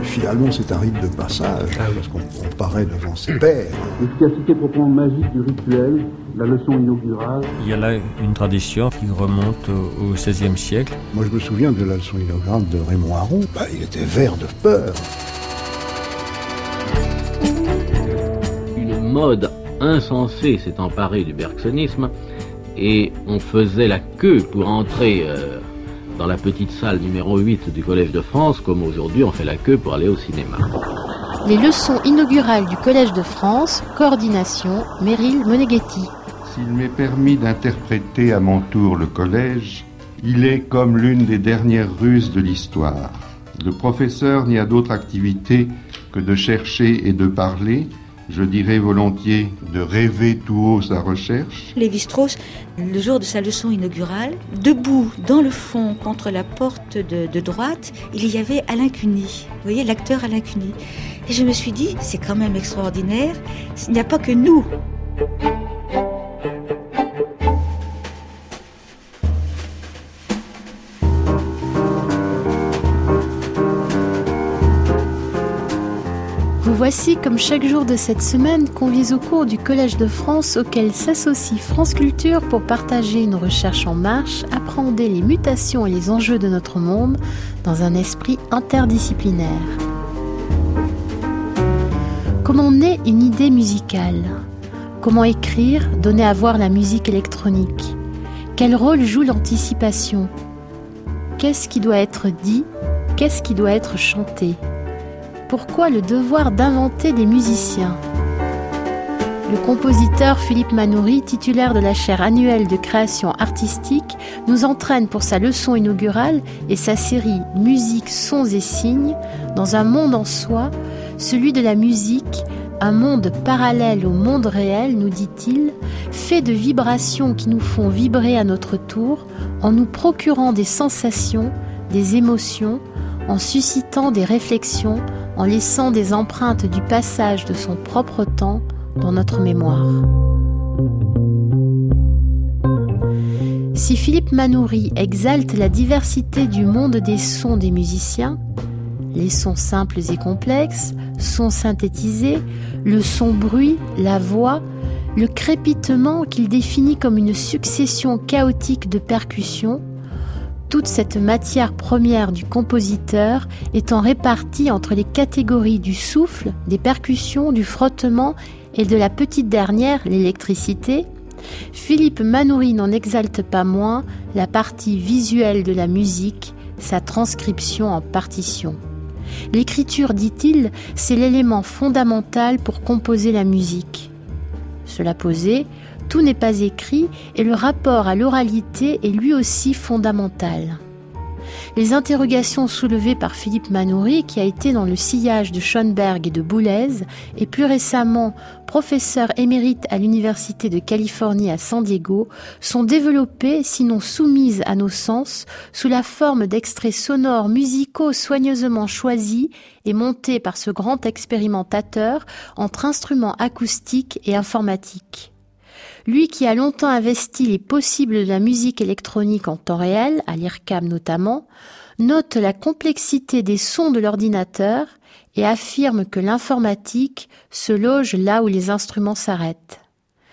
finalement, c'est un rite de passage, parce qu'on paraît devant ses pairs. L'efficacité proprement magique du rituel, la leçon inaugurale. Il y a là une tradition qui remonte au XVIe siècle. Moi, je me souviens de la leçon inaugurale de Raymond Aron. Il était vert de peur. Une mode insensée s'est emparée du bergsonisme et on faisait la queue pour entrer dans la petite salle numéro 8 du Collège de France, comme aujourd'hui on fait la queue pour aller au cinéma. Les leçons inaugurales du Collège de France, coordination, Meryl Moneghetti. S'il m'est permis d'interpréter à mon tour le collège, il est comme l'une des dernières ruses de l'histoire. Le professeur n'y a d'autre activité que de chercher et de parler, je dirais volontiers de rêver tout haut sa recherche. Lévi-Strauss, le jour de sa leçon inaugurale, debout dans le fond contre la porte de droite, il y avait Alain Cuny. Vous voyez, l'acteur Alain Cuny. Et je me suis dit, c'est quand même extraordinaire, il n'y a pas que nous. Vous voici, comme chaque jour de cette semaine, conviés au cours du Collège de France auquel s'associe France Culture pour partager une recherche en marche, appréhender les mutations et les enjeux de notre monde dans un esprit interdisciplinaire. Comment naît une idée musicale ? Comment écrire, donner à voir la musique électronique ? Quel rôle joue l'anticipation ? Qu'est-ce qui doit être dit ? Qu'est-ce qui doit être chanté ? Pourquoi le devoir d'inventer des musiciens ? Le compositeur Philippe Manoury, titulaire de la chaire annuelle de création artistique, nous entraîne pour sa leçon inaugurale et sa série Musique, sons et signes dans un monde en soi, celui de la musique, un monde parallèle au monde réel, nous dit-il, fait de vibrations qui nous font vibrer à notre tour, en nous procurant des sensations, des émotions, en suscitant des réflexions, en laissant des empreintes du passage de son propre temps dans notre mémoire. Si Philippe Manoury exalte la diversité du monde des sons des musiciens, les sons simples et complexes, sons synthétisés, le son-bruit, la voix, le crépitement qu'il définit comme une succession chaotique de percussions, toute cette matière première du compositeur étant répartie entre les catégories du souffle, des percussions, du frottement et de la petite dernière, l'électricité, Philippe Manoury n'en exalte pas moins la partie visuelle de la musique, sa transcription en partition. L'écriture, dit-il, c'est l'élément fondamental pour composer la musique. Cela posé, tout n'est pas écrit et le rapport à l'oralité est lui aussi fondamental. Les interrogations soulevées par Philippe Manoury, qui a été dans le sillage de Schoenberg et de Boulez, et plus récemment professeur émérite à l'Université de Californie à San Diego, sont développées, sinon soumises à nos sens, sous la forme d'extraits sonores musicaux soigneusement choisis et montés par ce grand expérimentateur entre instruments acoustiques et informatiques. Lui qui a longtemps investi les possibles de la musique électronique en temps réel, à l'IRCAM notamment, note la complexité des sons de l'ordinateur et affirme que l'informatique se loge là où les instruments s'arrêtent.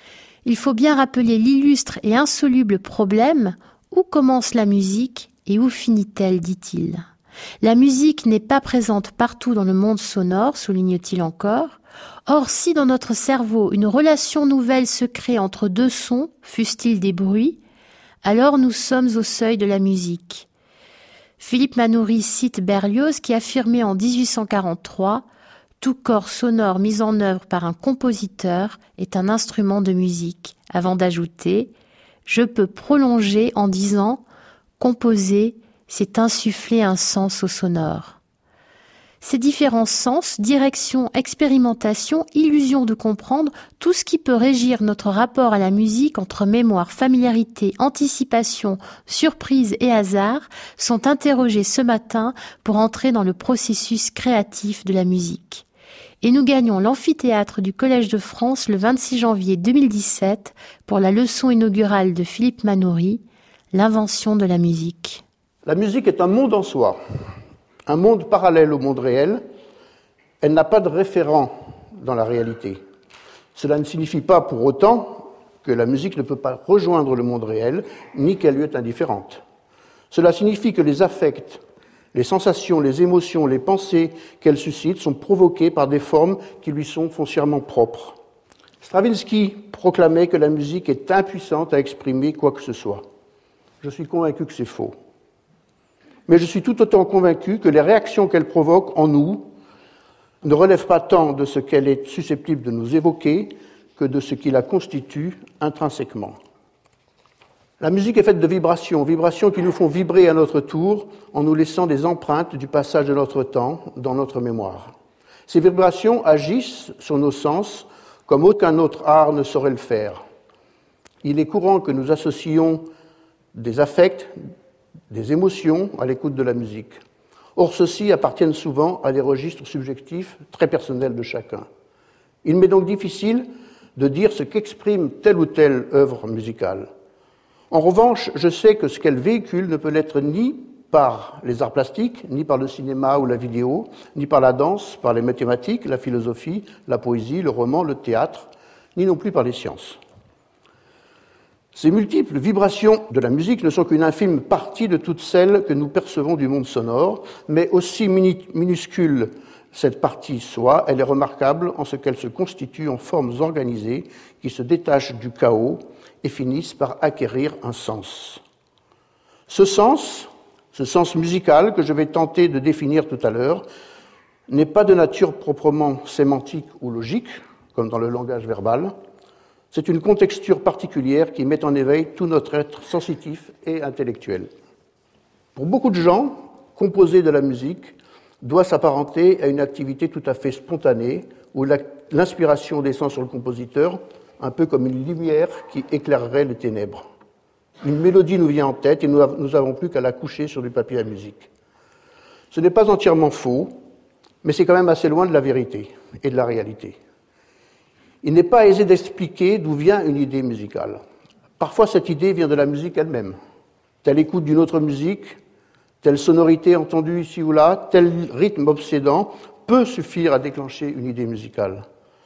Il faut bien rappeler l'illustre et insoluble problème « Où commence la musique et où finit-elle ?» dit-il. La musique n'est pas présente partout dans le monde sonore, souligne-t-il encore. Or, si dans notre cerveau une relation nouvelle se crée entre deux sons, fussent-ils des bruits, alors nous sommes au seuil de la musique. Philippe Manoury cite Berlioz qui affirmait en 1843 « Tout corps sonore mis en œuvre par un compositeur est un instrument de musique », avant d'ajouter « Je peux prolonger en disant « Composer, c'est insuffler un sens au sonore ». Ces différents sens, direction, expérimentation, illusion de comprendre, tout ce qui peut régir notre rapport à la musique entre mémoire, familiarité, anticipation, surprise et hasard, sont interrogés ce matin pour entrer dans le processus créatif de la musique. Et nous gagnons l'amphithéâtre du Collège de France le 26 janvier 2017 pour la leçon inaugurale de Philippe Manoury, l'invention de la musique. La musique est un monde en soi. Un monde parallèle au monde réel, Elle n'a pas de référent dans la réalité. Cela ne signifie pas pour autant que la musique ne peut pas rejoindre le monde réel, ni qu'elle lui est indifférente. Cela signifie que les affects, les sensations, les émotions, les pensées qu'elle suscite sont provoquées par des formes qui lui sont foncièrement propres. Stravinsky proclamait que la musique est impuissante à exprimer quoi que ce soit. Je suis convaincu que c'est faux. Mais je suis tout autant convaincu que les réactions qu'elle provoque en nous ne relèvent pas tant de ce qu'elle est susceptible de nous évoquer que de ce qui la constitue intrinsèquement. La musique est faite de vibrations, vibrations qui nous font vibrer à notre tour en nous laissant des empreintes du passage de notre temps dans notre mémoire. Ces vibrations agissent sur nos sens comme aucun autre art ne saurait le faire. Il est courant que nous associons des affects, des émotions à l'écoute de la musique. Or, ceux-ci appartiennent souvent à des registres subjectifs très personnels de chacun. Il m'est donc difficile de dire ce qu'exprime telle ou telle œuvre musicale. En revanche, je sais que ce qu'elle véhicule ne peut l'être ni par les arts plastiques, ni par le cinéma ou la vidéo, ni par la danse, par les mathématiques, la philosophie, la poésie, le roman, le théâtre, ni non plus par les sciences. Ces multiples vibrations de la musique ne sont qu'une infime partie de toutes celles que nous percevons du monde sonore, mais aussi minuscule cette partie soit, elle est remarquable en ce qu'elle se constitue en formes organisées qui se détachent du chaos et finissent par acquérir un sens. Ce sens musical que je vais tenter de définir tout à l'heure, n'est pas de nature proprement sémantique ou logique, comme dans le langage verbal. C'est une contexture particulière qui met en éveil tout notre être sensitif et intellectuel. Pour beaucoup de gens, composer de la musique doit s'apparenter à une activité tout à fait spontanée, où l'inspiration descend sur le compositeur, un peu comme une lumière qui éclairerait les ténèbres. Une mélodie nous vient en tête et nous n'avons plus qu'à la coucher sur du papier à musique. Ce n'est pas entièrement faux, mais c'est quand même assez loin de la vérité et de la réalité. Il n'est pas aisé d'expliquer d'où vient une idée musicale. Parfois, cette idée vient de la musique elle-même. Telle écoute d'une autre musique, telle sonorité entendue ici ou là, tel rythme obsédant peut suffire à déclencher une idée musicale.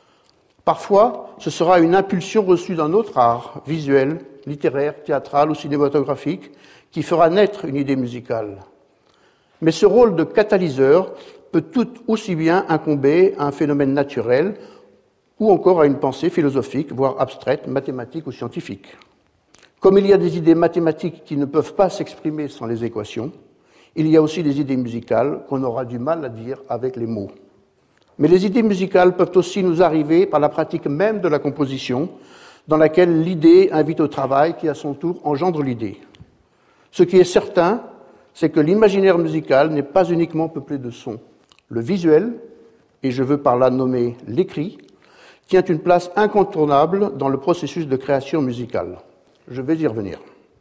Parfois, ce sera une impulsion reçue d'un autre art, visuel, littéraire, théâtral ou cinématographique, qui fera naître une idée musicale. Mais ce rôle de catalyseur peut tout aussi bien incomber à un phénomène naturel ou encore à une pensée philosophique, voire abstraite, mathématique ou scientifique. Comme il y a des idées mathématiques qui ne peuvent pas s'exprimer sans les équations, il y a aussi des idées musicales qu'on aura du mal à dire avec les mots. Mais les idées musicales peuvent aussi nous arriver par la pratique même de la composition, dans laquelle l'idée invite au travail qui, à son tour, engendre l'idée. Ce qui est certain, c'est que l'imaginaire musical n'est pas uniquement peuplé de sons. Le visuel, et je veux par là nommer l'écrit, tient une place incontournable dans le processus de création musicale. Je vais y revenir.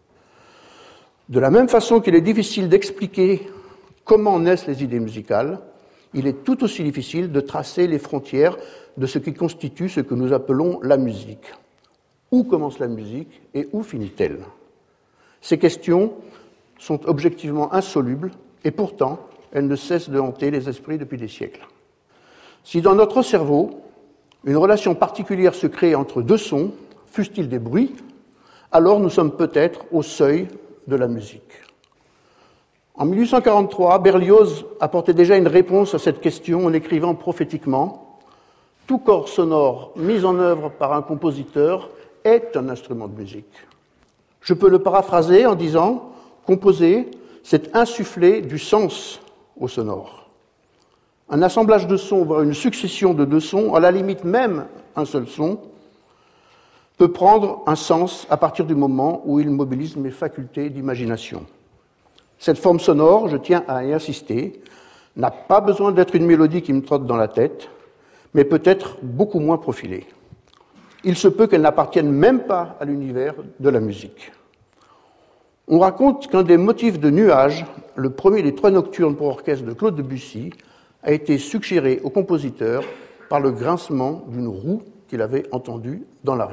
De la même façon qu'il est difficile d'expliquer comment naissent les idées musicales, il est tout aussi difficile de tracer les frontières de ce qui constitue ce que nous appelons la musique. Où commence la musique et où finit-elle ? Ces questions sont objectivement insolubles et pourtant elles ne cessent de hanter les esprits depuis des siècles. Si dans notre cerveau, une relation particulière se crée entre deux sons, fussent-ils des bruits, alors nous sommes peut-être au seuil de la musique. En 1843, Berlioz apportait déjà une réponse à cette question en écrivant prophétiquement « Tout corps sonore mis en œuvre par un compositeur est un instrument de musique ». Je peux le paraphraser en disant « Composer, c'est insuffler du sens au sonore ». Un assemblage de sons, voire une succession de deux sons, à la limite même un seul son, peut prendre un sens à partir du moment où il mobilise mes facultés d'imagination. Cette forme sonore, je tiens à y insister, n'a pas besoin d'être une mélodie qui me trotte dans la tête, mais peut être beaucoup moins profilée. Il se peut qu'elle n'appartienne même pas à l'univers de la musique. On raconte qu'un des motifs de Nuages, le premier des 3 nocturnes pour orchestre de Claude Debussy, a été suggéré au compositeur par le grincement d'une roue qu'il avait entendue dans la rue.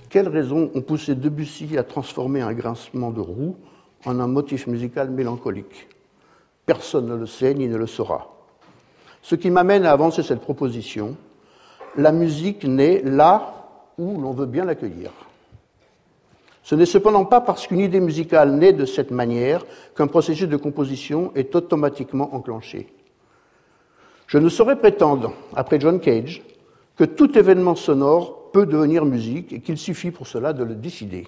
Quelles raisons ont poussé Debussy à transformer un grincement de roue en un motif musical mélancolique? Personne ne le sait ni ne le saura. Ce qui m'amène à avancer cette proposition: la musique naît là où l'on veut bien l'accueillir. Ce n'est cependant pas parce qu'une idée musicale naît de cette manière qu'un processus de composition est automatiquement enclenché. Je ne saurais prétendre, après John Cage, que tout événement sonore peut devenir musique et qu'il suffit pour cela de le décider.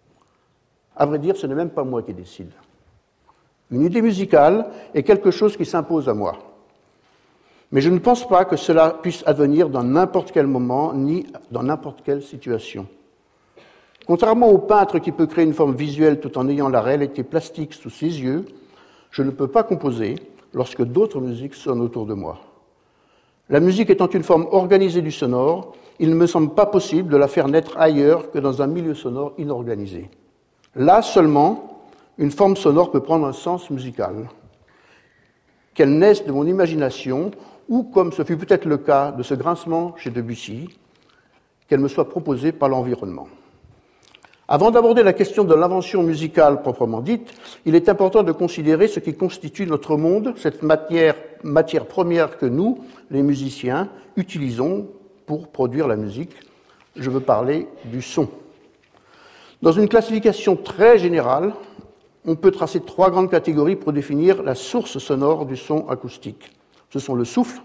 À vrai dire, ce n'est même pas moi qui décide. Une idée musicale est quelque chose qui s'impose à moi. Mais je ne pense pas que cela puisse advenir dans n'importe quel moment ni dans n'importe quelle situation. Contrairement au peintre qui peut créer une forme visuelle tout en ayant la réalité plastique sous ses yeux, je ne peux pas composer lorsque d'autres musiques sonnent autour de moi. La musique étant une forme organisée du sonore, il ne me semble pas possible de la faire naître ailleurs que dans un milieu sonore inorganisé. Là seulement, une forme sonore peut prendre un sens musical. Qu'elle naisse de mon imagination, ou, comme ce fut peut-être le cas de ce grincement chez Debussy, qu'elle me soit proposée par l'environnement. Avant d'aborder la question de l'invention musicale proprement dite, il est important de considérer ce qui constitue notre monde, cette matière première que nous, les musiciens, utilisons pour produire la musique. Je veux parler du son. Dans une classification très générale, on peut tracer 3 grandes catégories pour définir la source sonore du son acoustique. Ce sont le souffle,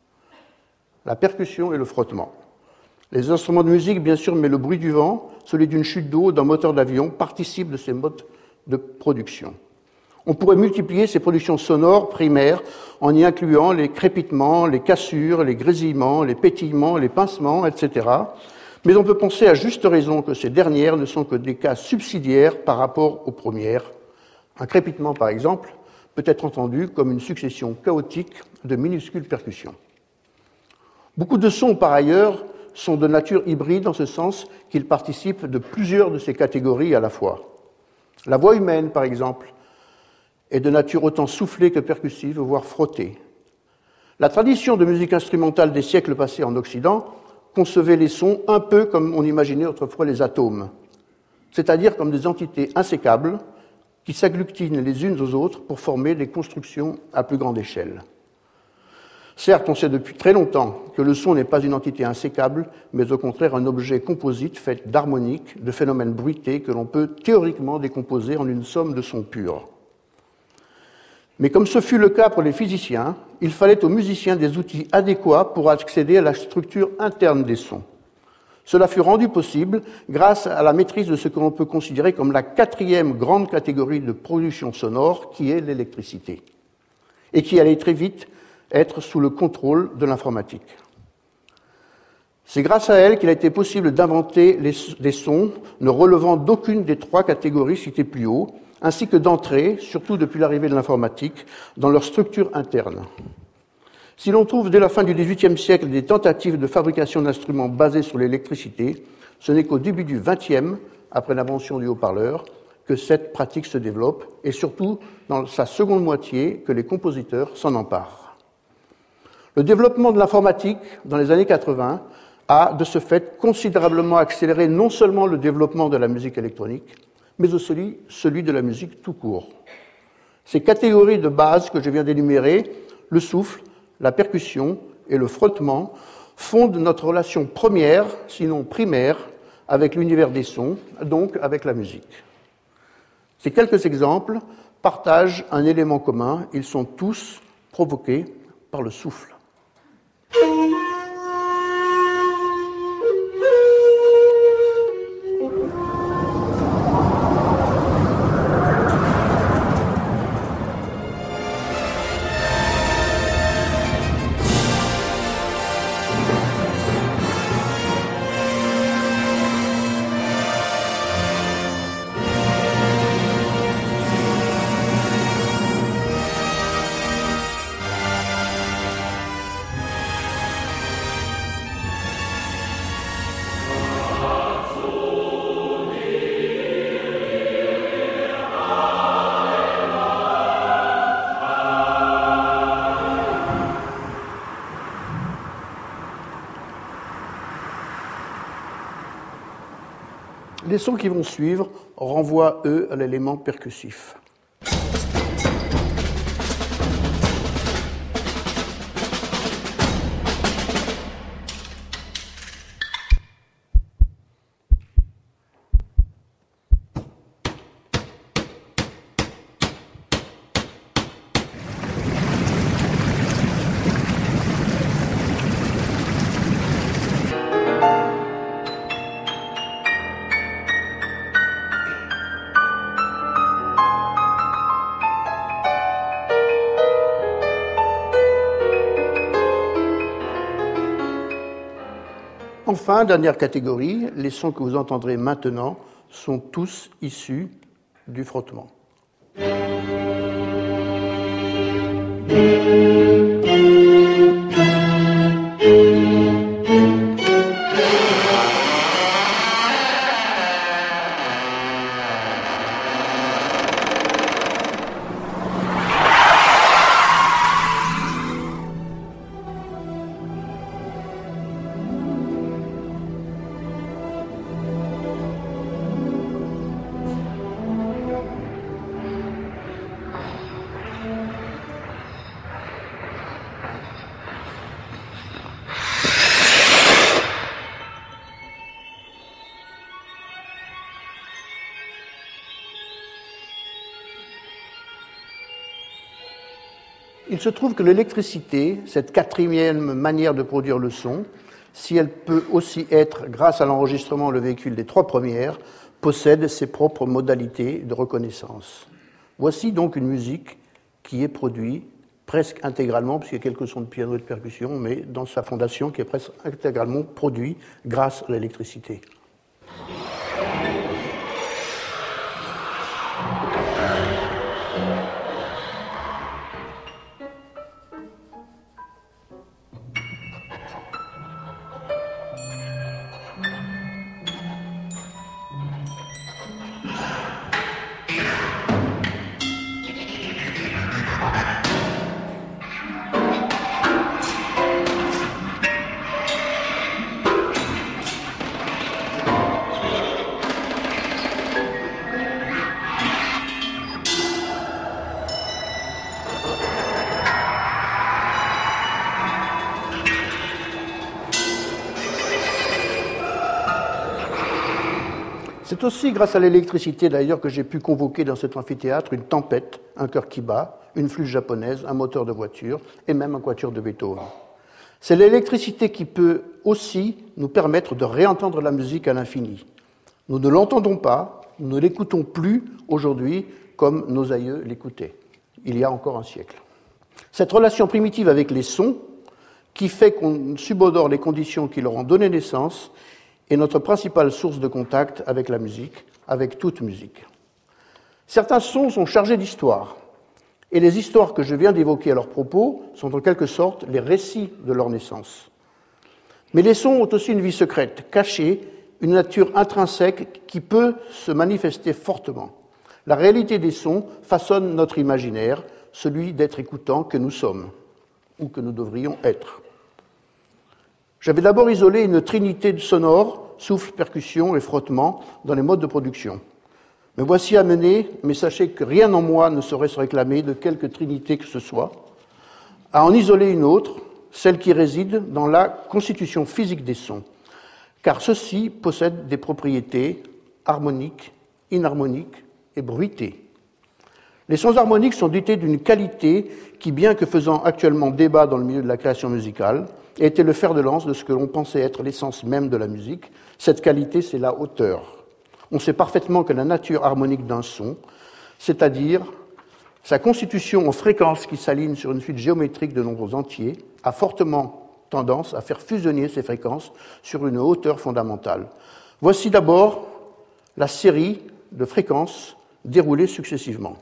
la percussion et le frottement. Les instruments de musique, bien sûr, mais le bruit du vent, celui d'une chute d'eau, d'un moteur d'avion, participent de ces modes de production. On pourrait multiplier ces productions sonores primaires en y incluant les crépitements, les cassures, les grésillements, les pétillements, les pincements, etc. Mais on peut penser à juste raison que ces dernières ne sont que des cas subsidiaires par rapport aux premières. Un crépitement, par exemple, peut être entendu comme une succession chaotique de minuscules percussions. Beaucoup de sons, par ailleurs, sont de nature hybride en ce sens qu'ils participent de plusieurs de ces catégories à la fois. La voix humaine, par exemple, est de nature autant soufflée que percussive, voire frottée. La tradition de musique instrumentale des siècles passés en Occident concevait les sons un peu comme on imaginait autrefois les atomes, c'est-à-dire comme des entités insécables qui s'agglutinent les unes aux autres pour former des constructions à plus grande échelle. Certes, on sait depuis très longtemps que le son n'est pas une entité insécable, mais au contraire un objet composite fait d'harmoniques, de phénomènes bruités que l'on peut théoriquement décomposer en une somme de sons purs. Mais comme ce fut le cas pour les physiciens, il fallait aux musiciens des outils adéquats pour accéder à la structure interne des sons. Cela fut rendu possible grâce à la maîtrise de ce que l'on peut considérer comme la 4e grande catégorie de production sonore, qui est l'électricité, et qui allait très vite être sous le contrôle de l'informatique. C'est grâce à elle qu'il a été possible d'inventer des sons ne relevant d'aucune des 3 catégories citées plus haut, ainsi que d'entrer, surtout depuis l'arrivée de l'informatique, dans leur structure interne. Si l'on trouve dès la fin du XVIIIe siècle des tentatives de fabrication d'instruments basés sur l'électricité, ce n'est qu'au début du XXe, après l'invention du haut-parleur, que cette pratique se développe, et surtout dans sa seconde moitié que les compositeurs s'en emparent. Le développement de l'informatique dans les années 80 a, de ce fait, considérablement accéléré non seulement le développement de la musique électronique, mais aussi celui de la musique tout court. Ces catégories de base que je viens d'énumérer, le souffle, la percussion et le frottement, fondent notre relation première, sinon primaire, avec l'univers des sons, donc avec la musique. Ces quelques exemples partagent un élément commun, ils sont tous provoqués par le souffle. Les sons qui vont suivre renvoient, eux, à l'élément percussif. Enfin, dernière catégorie, les sons que vous entendrez maintenant sont tous issus du frottement. Il se trouve que l'électricité, cette quatrième manière de produire le son, si elle peut aussi être, grâce à l'enregistrement, le véhicule des trois premières, possède ses propres modalités de reconnaissance. Voici donc une musique qui est produite presque intégralement, puisqu'il y a quelques sons de piano et de percussion, mais dans sa fondation qui est presque intégralement produite grâce à l'électricité. C'est aussi grâce à l'électricité d'ailleurs que j'ai pu convoquer dans cet amphithéâtre une tempête, un cœur qui bat, une flûte japonaise, un moteur de voiture et même un quatuor de Beethoven. C'est l'électricité qui peut aussi nous permettre de réentendre la musique à l'infini. Nous ne l'entendons pas, nous ne l'écoutons plus aujourd'hui comme nos aïeux l'écoutaient, il y a encore un siècle. Cette relation primitive avec les sons, qui fait qu'on subodore les conditions qui leur ont donné naissance, est notre principale source de contact avec la musique, avec toute musique. Certains sons sont chargés d'histoire, et les histoires que je viens d'évoquer à leur propos sont en quelque sorte les récits de leur naissance. Mais les sons ont aussi une vie secrète, cachée, une nature intrinsèque qui peut se manifester fortement. La réalité des sons façonne notre imaginaire, celui d'être écoutant que nous sommes, ou que nous devrions être. J'avais d'abord isolé une trinité sonore, souffle, percussion et frottement, dans les modes de production. Me voici amené, mais sachez que rien en moi ne saurait se réclamer de quelque trinité que ce soit, à en isoler une autre, celle qui réside dans la constitution physique des sons, car ceux-ci possèdent des propriétés harmoniques, inharmoniques et bruitées. Les sons harmoniques sont dotés d'une qualité qui, bien que faisant actuellement débat dans le milieu de la création musicale, a été le fer de lance de ce que l'on pensait être l'essence même de la musique. Cette qualité, c'est la hauteur. On sait parfaitement que la nature harmonique d'un son, c'est-à-dire sa constitution en fréquences qui s'alignent sur une suite géométrique de nombres entiers, a fortement tendance à faire fusionner ces fréquences sur une hauteur fondamentale. Voici d'abord la série de fréquences déroulées successivement.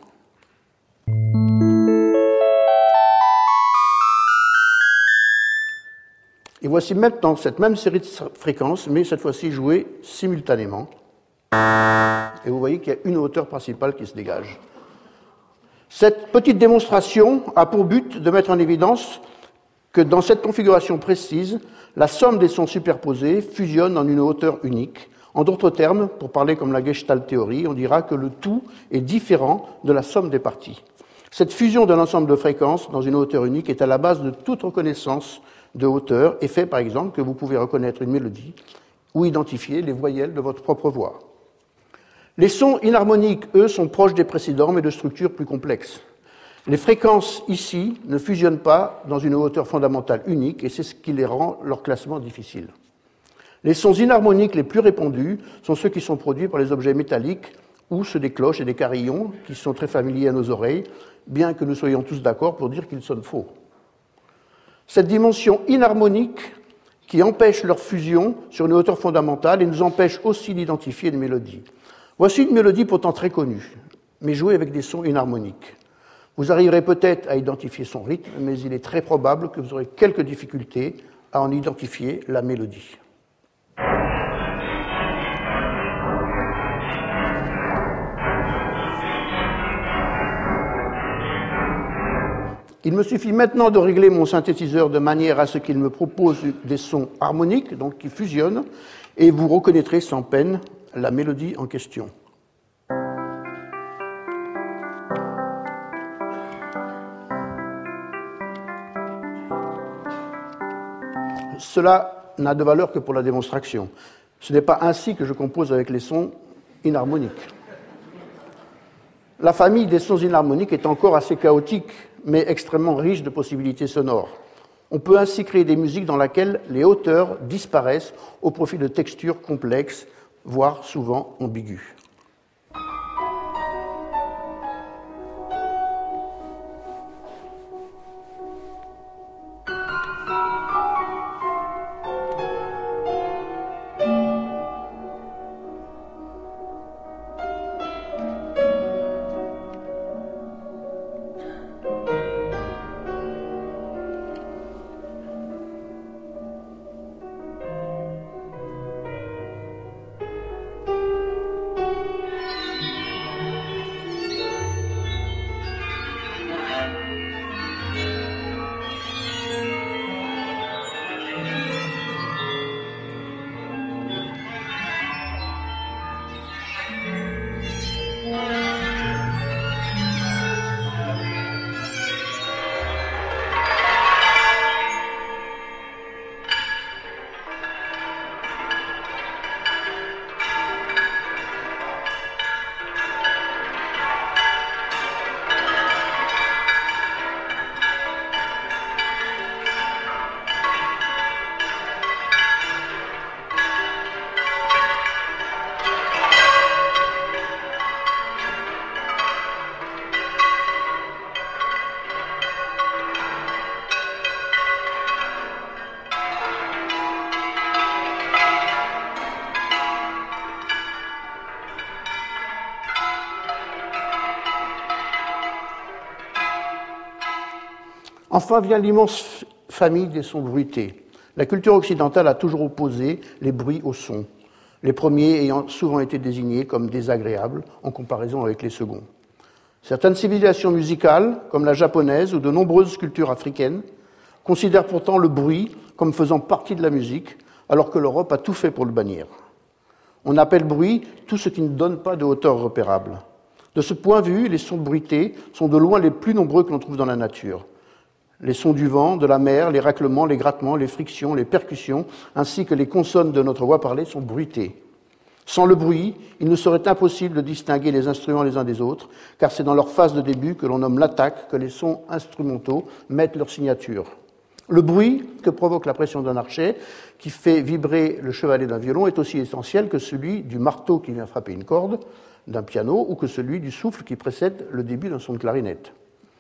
Et voici maintenant cette même série de fréquences, mais cette fois-ci jouée simultanément. Et vous voyez qu'il y a une hauteur principale qui se dégage. Cette petite démonstration a pour but de mettre en évidence que dans cette configuration précise, la somme des sons superposés fusionne en une hauteur unique, En d'autres termes, pour parler comme la Gestalt théorie, on dira que le tout est différent de la somme des parties. Cette fusion d'un ensemble de fréquences dans une hauteur unique est à la base de toute reconnaissance de hauteur et fait par exemple que vous pouvez reconnaître une mélodie ou identifier les voyelles de votre propre voix. Les sons inharmoniques, eux, sont proches des précédents mais de structures plus complexes. Les fréquences ici ne fusionnent pas dans une hauteur fondamentale unique et c'est ce qui les rend leur classement difficile. Les sons inharmoniques les plus répandus sont ceux qui sont produits par les objets métalliques ou ceux des cloches et des carillons qui sont très familiers à nos oreilles, bien que nous soyons tous d'accord pour dire qu'ils sonnent faux. Cette dimension inharmonique qui empêche leur fusion sur une hauteur fondamentale et nous empêche aussi d'identifier une mélodie. Voici une mélodie pourtant très connue, mais jouée avec des sons inharmoniques. Vous arriverez peut-être à identifier son rythme, mais il est très probable que vous aurez quelques difficultés à en identifier la mélodie. Il me suffit maintenant de régler mon synthétiseur de manière à ce qu'il me propose des sons harmoniques, donc qui fusionnent, et vous reconnaîtrez sans peine la mélodie en question. Cela n'a de valeur que pour la démonstration. Ce n'est pas ainsi que je compose avec les sons inharmoniques. La famille des sons inharmoniques est encore assez chaotique, mais extrêmement riche de possibilités sonores. On peut ainsi créer des musiques dans lesquelles les hauteurs disparaissent au profit de textures complexes, voire souvent ambiguës. Enfin vient l'immense famille des sons bruités. La culture occidentale a toujours opposé les bruits aux sons, les premiers ayant souvent été désignés comme désagréables en comparaison avec les seconds. Certaines civilisations musicales, comme la japonaise ou de nombreuses cultures africaines, considèrent pourtant le bruit comme faisant partie de la musique, alors que l'Europe a tout fait pour le bannir. On appelle bruit tout ce qui ne donne pas de hauteur repérable. De ce point de vue, les sons bruités sont de loin les plus nombreux que l'on trouve dans la nature. Les sons du vent, de la mer, les raclements, les grattements, les frictions, les percussions, ainsi que les consonnes de notre voix parlée sont bruitées. Sans le bruit, il nous serait impossible de distinguer les instruments les uns des autres, car c'est dans leur phase de début que l'on nomme l'attaque que les sons instrumentaux mettent leur signature. Le bruit que provoque la pression d'un archet, qui fait vibrer le chevalet d'un violon, est aussi essentiel que celui du marteau qui vient frapper une corde d'un piano ou que celui du souffle qui précède le début d'un son de clarinette.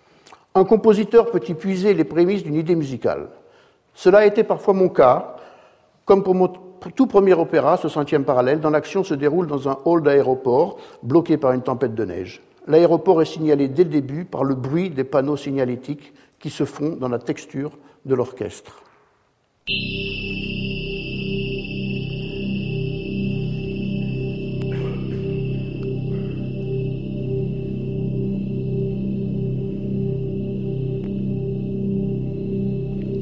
Un compositeur peut y puiser les prémices d'une idée musicale. Cela a été parfois mon cas, comme pour mon tout premier opéra, ce 5e parallèle, dont l'action se déroule dans un hall d'aéroport bloqué par une tempête de neige. L'aéroport est signalé dès le début par le bruit des panneaux signalétiques qui se font dans la texture de l'orchestre.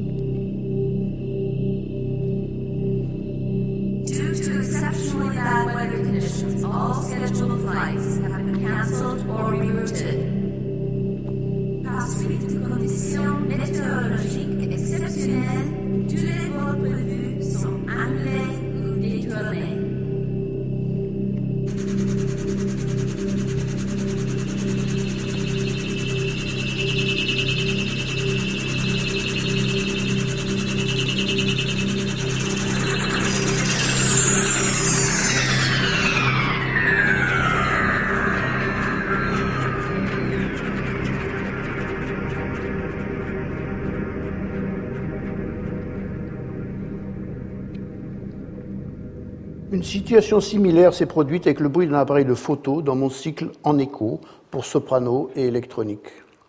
Due to exceptionally bad exceptionnel, tous les vols prévus sont annulés ou détournés. Une situation similaire s'est produite avec le bruit d'un appareil de photo dans mon cycle En écho pour soprano et électronique.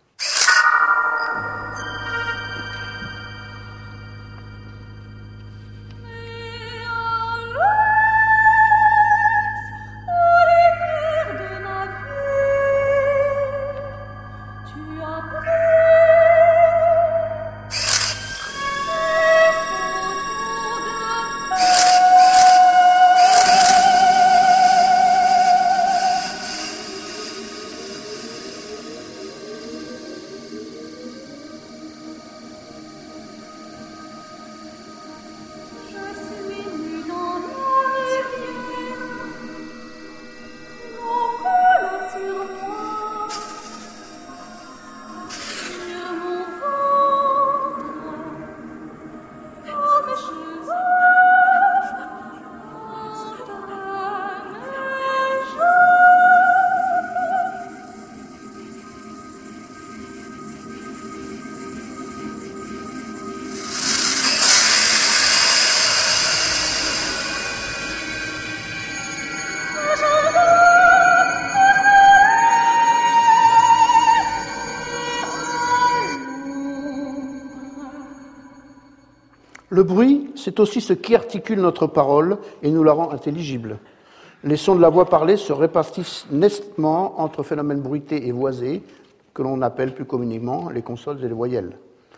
Le bruit, c'est aussi ce qui articule notre parole et nous la rend intelligible. Les sons de la voix parlée se répartissent nettement entre phénomènes bruités et voisés, que l'on appelle plus communément les consonnes et les voyelles.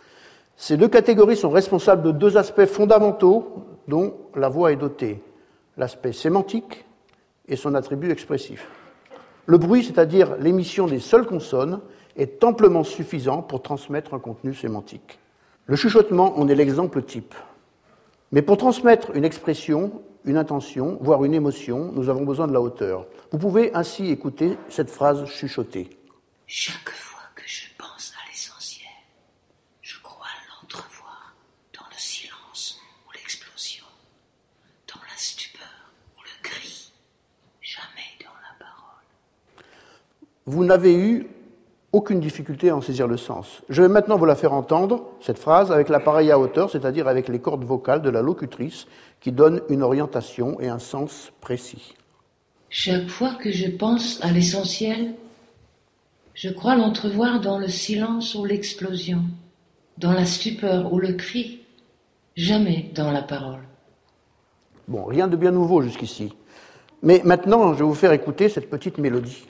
Ces deux catégories sont responsables de deux aspects fondamentaux dont la voix est dotée, l'aspect sémantique et son attribut expressif. Le bruit, c'est-à-dire l'émission des seules consonnes, est amplement suffisant pour transmettre un contenu sémantique. Le chuchotement en est l'exemple type. Mais pour transmettre une expression, une intention, voire une émotion, nous avons besoin de la hauteur. Vous pouvez ainsi écouter cette phrase chuchotée. Chaque fois que je pense à l'essentiel, je crois l'entrevoir dans le silence ou l'explosion, dans la stupeur ou le cri, jamais dans la parole. Vous n'avez eu aucune difficulté à en saisir le sens. Je vais maintenant vous la faire entendre, cette phrase, avec l'appareil à hauteur, c'est-à-dire avec les cordes vocales de la locutrice, qui donnent une orientation et un sens précis. Chaque fois que je pense à l'essentiel, je crois l'entrevoir dans le silence ou l'explosion, dans la stupeur ou le cri, jamais dans la parole. Bon, rien de bien nouveau jusqu'ici. Mais maintenant, je vais vous faire écouter cette petite mélodie.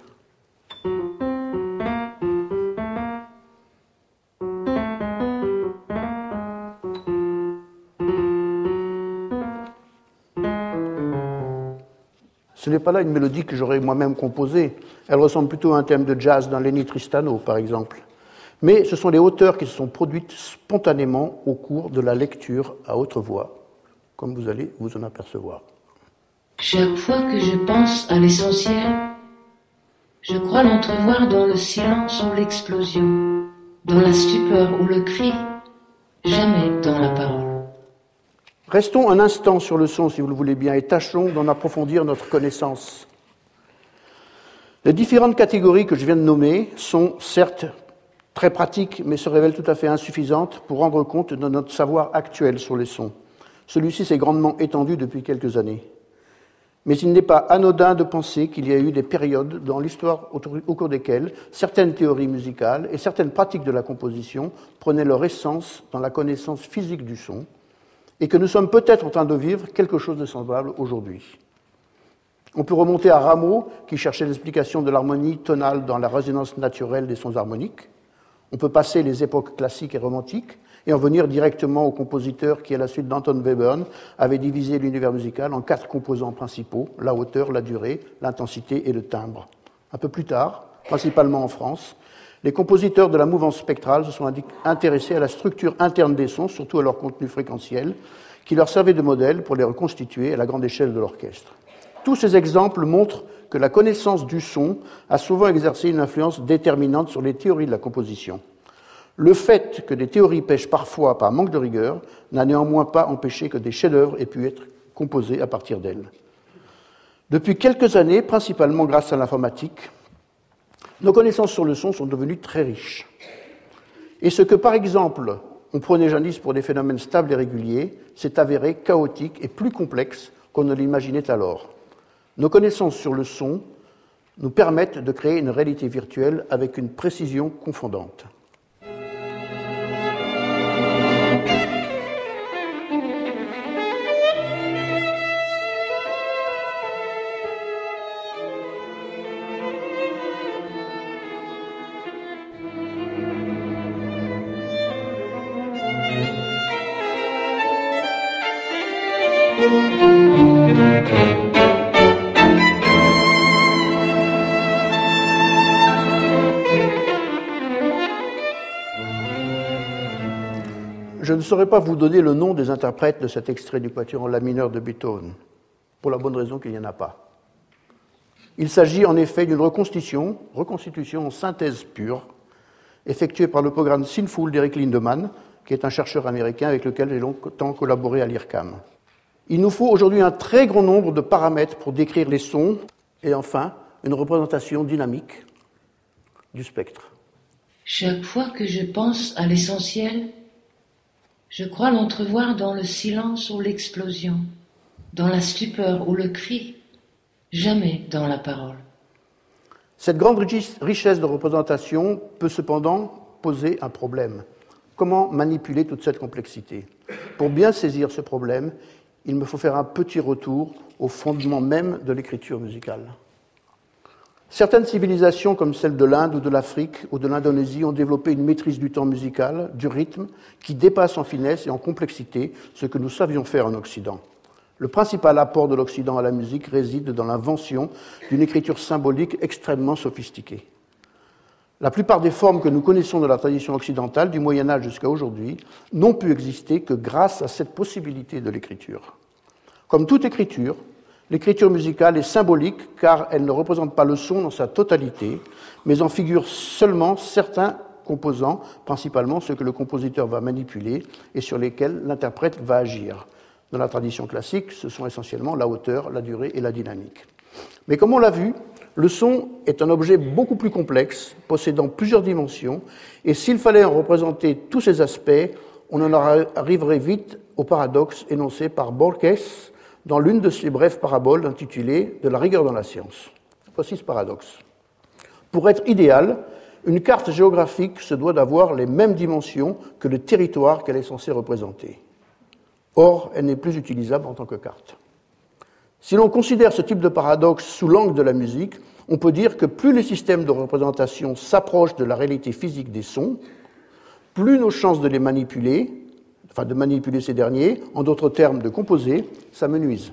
Ce n'est pas là une mélodie que j'aurais moi-même composée. Elle ressemble plutôt à un thème de jazz dans Lenny Tristano, par exemple. Mais ce sont les hauteurs qui se sont produites spontanément au cours de la lecture à haute voix, comme vous allez vous en apercevoir. Chaque fois que je pense à l'essentiel, je crois l'entrevoir dans le silence ou l'explosion, dans la stupeur ou le cri, jamais dans la parole. Restons un instant sur le son, si vous le voulez bien, et tâchons d'en approfondir notre connaissance. Les différentes catégories que je viens de nommer sont certes très pratiques, mais se révèlent tout à fait insuffisantes pour rendre compte de notre savoir actuel sur les sons. Celui-ci s'est grandement étendu depuis quelques années. Mais il n'est pas anodin de penser qu'il y a eu des périodes dans l'histoire au cours desquelles certaines théories musicales et certaines pratiques de la composition prenaient leur essence dans la connaissance physique du son, et que nous sommes peut-être en train de vivre quelque chose de semblable aujourd'hui. On peut remonter à Rameau, qui cherchait l'explication de l'harmonie tonale dans la résonance naturelle des sons harmoniques. On peut passer les époques classiques et romantiques et en venir directement au compositeur qui, à la suite d'Anton Webern, avait divisé l'univers musical en 4 composants principaux, la hauteur, la durée, l'intensité et le timbre. Un peu plus tard, principalement en France, les compositeurs de la mouvance spectrale se sont intéressés à la structure interne des sons, surtout à leur contenu fréquentiel, qui leur servait de modèle pour les reconstituer à la grande échelle de l'orchestre. Tous ces exemples montrent que la connaissance du son a souvent exercé une influence déterminante sur les théories de la composition. Le fait que des théories pêchent parfois par manque de rigueur n'a néanmoins pas empêché que des chefs-d'œuvre aient pu être composés à partir d'elles. Depuis quelques années, principalement grâce à l'informatique, nos connaissances sur le son sont devenues très riches. Et ce que, par exemple, on prenait jadis pour des phénomènes stables et réguliers, s'est avéré chaotique et plus complexe qu'on ne l'imaginait alors. Nos connaissances sur le son nous permettent de créer une réalité virtuelle avec une précision confondante. Je ne saurais pas vous donner le nom des interprètes de cet extrait du quatuor en la mineur de Beethoven, pour la bonne raison qu'il n'y en a pas. Il s'agit en effet d'une reconstitution en synthèse pure, effectuée par le programme Sinful d'Eric Lindemann, qui est un chercheur américain avec lequel j'ai longtemps collaboré à l'IRCAM. Il nous faut aujourd'hui un très grand nombre de paramètres pour décrire les sons et enfin une représentation dynamique du spectre. Chaque fois que je pense à l'essentiel, je crois l'entrevoir dans le silence ou l'explosion, dans la stupeur ou le cri, jamais dans la parole. Cette grande richesse de représentation peut cependant poser un problème. Comment manipuler toute cette complexité ? Pour bien saisir ce problème, il me faut faire un petit retour au fondement même de l'écriture musicale. Certaines civilisations, comme celle de l'Inde ou de l'Afrique ou de l'Indonésie, ont développé une maîtrise du temps musical, du rythme, qui dépasse en finesse et en complexité ce que nous savions faire en Occident. Le principal apport de l'Occident à la musique réside dans l'invention d'une écriture symbolique extrêmement sophistiquée. La plupart des formes que nous connaissons de la tradition occidentale, du Moyen-Âge jusqu'à aujourd'hui, n'ont pu exister que grâce à cette possibilité de l'écriture. Comme toute écriture, l'écriture musicale est symbolique car elle ne représente pas le son dans sa totalité, mais en figure seulement certains composants, principalement ceux que le compositeur va manipuler et sur lesquels l'interprète va agir. Dans la tradition classique, ce sont essentiellement la hauteur, la durée et la dynamique. Mais comme on l'a vu, le son est un objet beaucoup plus complexe, possédant plusieurs dimensions, et s'il fallait en représenter tous ces aspects, on en arriverait vite au paradoxe énoncé par Borges dans l'une de ses brèves paraboles intitulée « De la rigueur dans la science ». Voici ce paradoxe. Pour être idéal, une carte géographique se doit d'avoir les mêmes dimensions que le territoire qu'elle est censée représenter. Or, elle n'est plus utilisable en tant que carte. Si l'on considère ce type de paradoxe sous l'angle de la musique, on peut dire que plus les systèmes de représentation s'approchent de la réalité physique des sons, plus nos chances de les manipuler, de manipuler ces derniers, en d'autres termes de composer, s'amenuisent.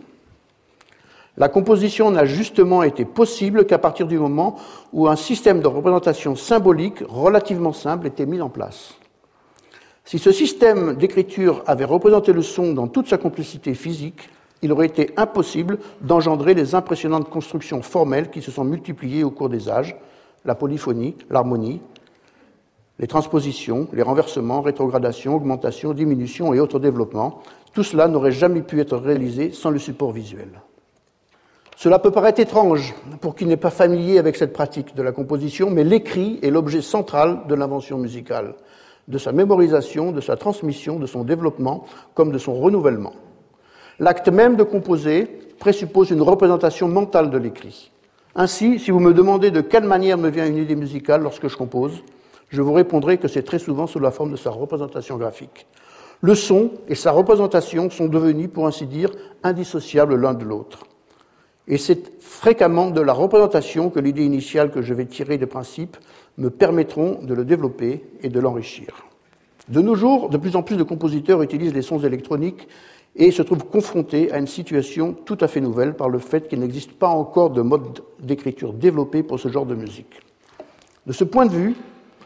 La composition n'a justement été possible qu'à partir du moment où un système de représentation symbolique relativement simple était mis en place. Si ce système d'écriture avait représenté le son dans toute sa complexité physique, il aurait été impossible d'engendrer les impressionnantes constructions formelles qui se sont multipliées au cours des âges, la polyphonie, l'harmonie, les transpositions, les renversements, rétrogradations, augmentations, diminutions et autres développements. Tout cela n'aurait jamais pu être réalisé sans le support visuel. Cela peut paraître étrange pour qui n'est pas familier avec cette pratique de la composition, mais l'écrit est l'objet central de l'invention musicale, de sa mémorisation, de sa transmission, de son développement, comme de son renouvellement. L'acte même de composer présuppose une représentation mentale de l'écrit. Ainsi, si vous me demandez de quelle manière me vient une idée musicale lorsque je compose, je vous répondrai que c'est très souvent sous la forme de sa représentation graphique. Le son et sa représentation sont devenus, pour ainsi dire, indissociables l'un de l'autre. Et c'est fréquemment de la représentation que l'idée initiale que je vais tirer de principe me permettront de le développer et de l'enrichir. De nos jours, de plus en plus de compositeurs utilisent les sons électroniques et se trouvent confrontés à une situation tout à fait nouvelle par le fait qu'il n'existe pas encore de mode d'écriture développé pour ce genre de musique. De ce point de vue,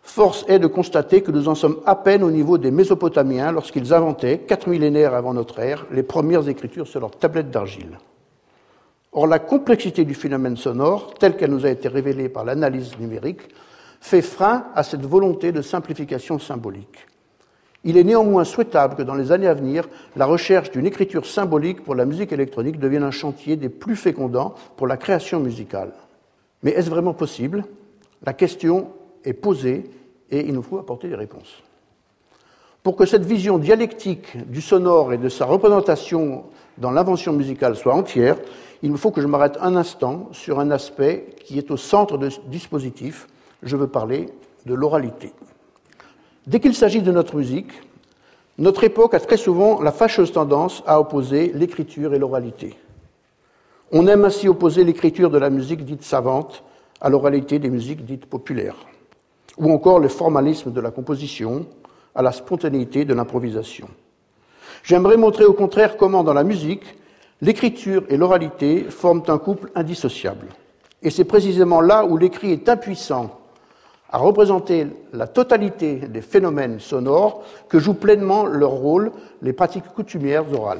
Force est de constater que nous en sommes à peine au niveau des Mésopotamiens lorsqu'ils inventaient, 4 millénaires avant notre ère, les premières écritures sur leurs tablettes d'argile. Or, la complexité du phénomène sonore, telle qu'elle nous a été révélée par l'analyse numérique, fait frein à cette volonté de simplification symbolique. Il est néanmoins souhaitable que dans les années à venir, la recherche d'une écriture symbolique pour la musique électronique devienne un chantier des plus fécondants pour la création musicale. Mais est-ce vraiment possible ? La question est posée et il nous faut apporter des réponses. Pour que cette vision dialectique du sonore et de sa représentation dans l'invention musicale soit entière, il me faut que je m'arrête un instant sur un aspect qui est au centre de ce dispositif. Je veux parler de l'oralité. Dès qu'il s'agit de notre musique, notre époque a très souvent la fâcheuse tendance à opposer l'écriture et l'oralité. On aime ainsi opposer l'écriture de la musique dite savante à l'oralité des musiques dites populaires, ou encore le formalisme de la composition à la spontanéité de l'improvisation. J'aimerais montrer au contraire comment, dans la musique, l'écriture et l'oralité forment un couple indissociable. Et c'est précisément là où l'écrit est impuissant à représenter la totalité des phénomènes sonores que jouent pleinement leur rôle les pratiques coutumières orales.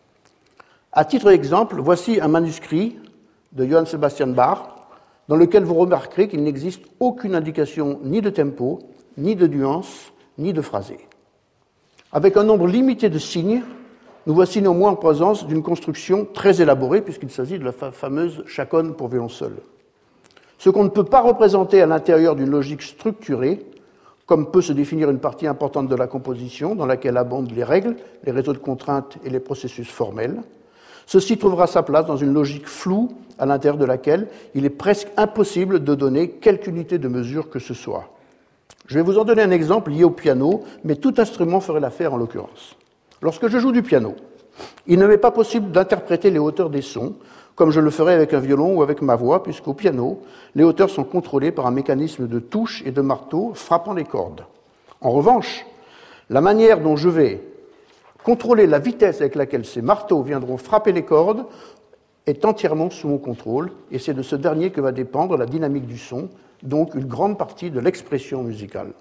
À titre d'exemple, voici un manuscrit de Johann Sebastian Bach, dans lequel vous remarquerez qu'il n'existe aucune indication ni de tempo, ni de nuance, ni de phrasé. Avec un nombre limité de signes, nous voici néanmoins en présence d'une construction très élaborée, puisqu'il s'agit de la fameuse chaconne pour violon seul. Ce qu'on ne peut pas représenter à l'intérieur d'une logique structurée, comme peut se définir une partie importante de la composition, dans laquelle abondent les règles, les réseaux de contraintes et les processus formels, ceci trouvera sa place dans une logique floue, à l'intérieur de laquelle il est presque impossible de donner quelque unité de mesure que ce soit. Je vais vous en donner un exemple lié au piano, mais tout instrument ferait l'affaire en l'occurrence. Lorsque je joue du piano, il ne m'est pas possible d'interpréter les hauteurs des sons, comme je le ferais avec un violon ou avec ma voix, puisqu'au piano, les hauteurs sont contrôlées par un mécanisme de touche et de marteau frappant les cordes. En revanche, la manière dont je vais contrôler la vitesse avec laquelle ces marteaux viendront frapper les cordes est entièrement sous mon contrôle, et c'est de ce dernier que va dépendre la dynamique du son, donc une grande partie de l'expression musicale.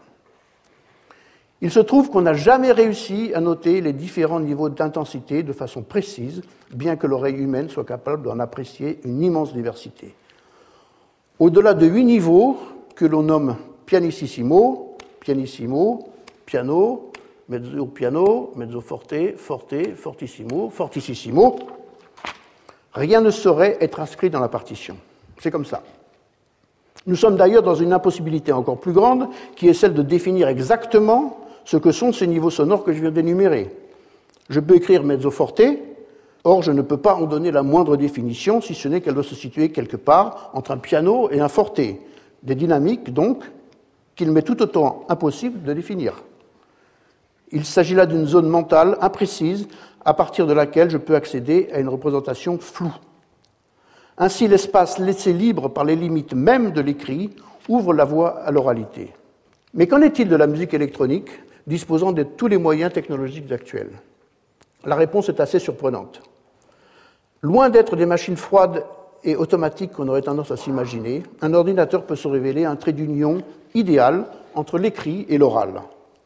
Il se trouve qu'on n'a jamais réussi à noter les différents niveaux d'intensité de façon précise, bien que l'oreille humaine soit capable d'en apprécier une immense diversité. Au-delà de 8 niveaux que l'on nomme pianissimo, pianissimo, piano, mezzo forte, forte, fortissimo, fortissimo, rien ne saurait être inscrit dans la partition. C'est comme ça. Nous sommes d'ailleurs dans une impossibilité encore plus grande, qui est celle de définir exactement ce que sont ces niveaux sonores que je viens d'énumérer. Je peux écrire mezzo forte, or je ne peux pas en donner la moindre définition, si ce n'est qu'elle doit se situer quelque part entre un piano et un forte. Des dynamiques, donc, qu'il m'est tout autant impossible de définir. Il s'agit là d'une zone mentale imprécise, à partir de laquelle je peux accéder à une représentation floue. Ainsi, l'espace laissé libre par les limites même de l'écrit ouvre la voie à l'oralité. Mais qu'en est-il de la musique électronique, disposant de tous les moyens technologiques actuels ? La réponse est assez surprenante. Loin d'être des machines froides et automatiques qu'on aurait tendance à s'imaginer, un ordinateur peut se révéler un trait d'union idéal entre l'écrit et l'oral.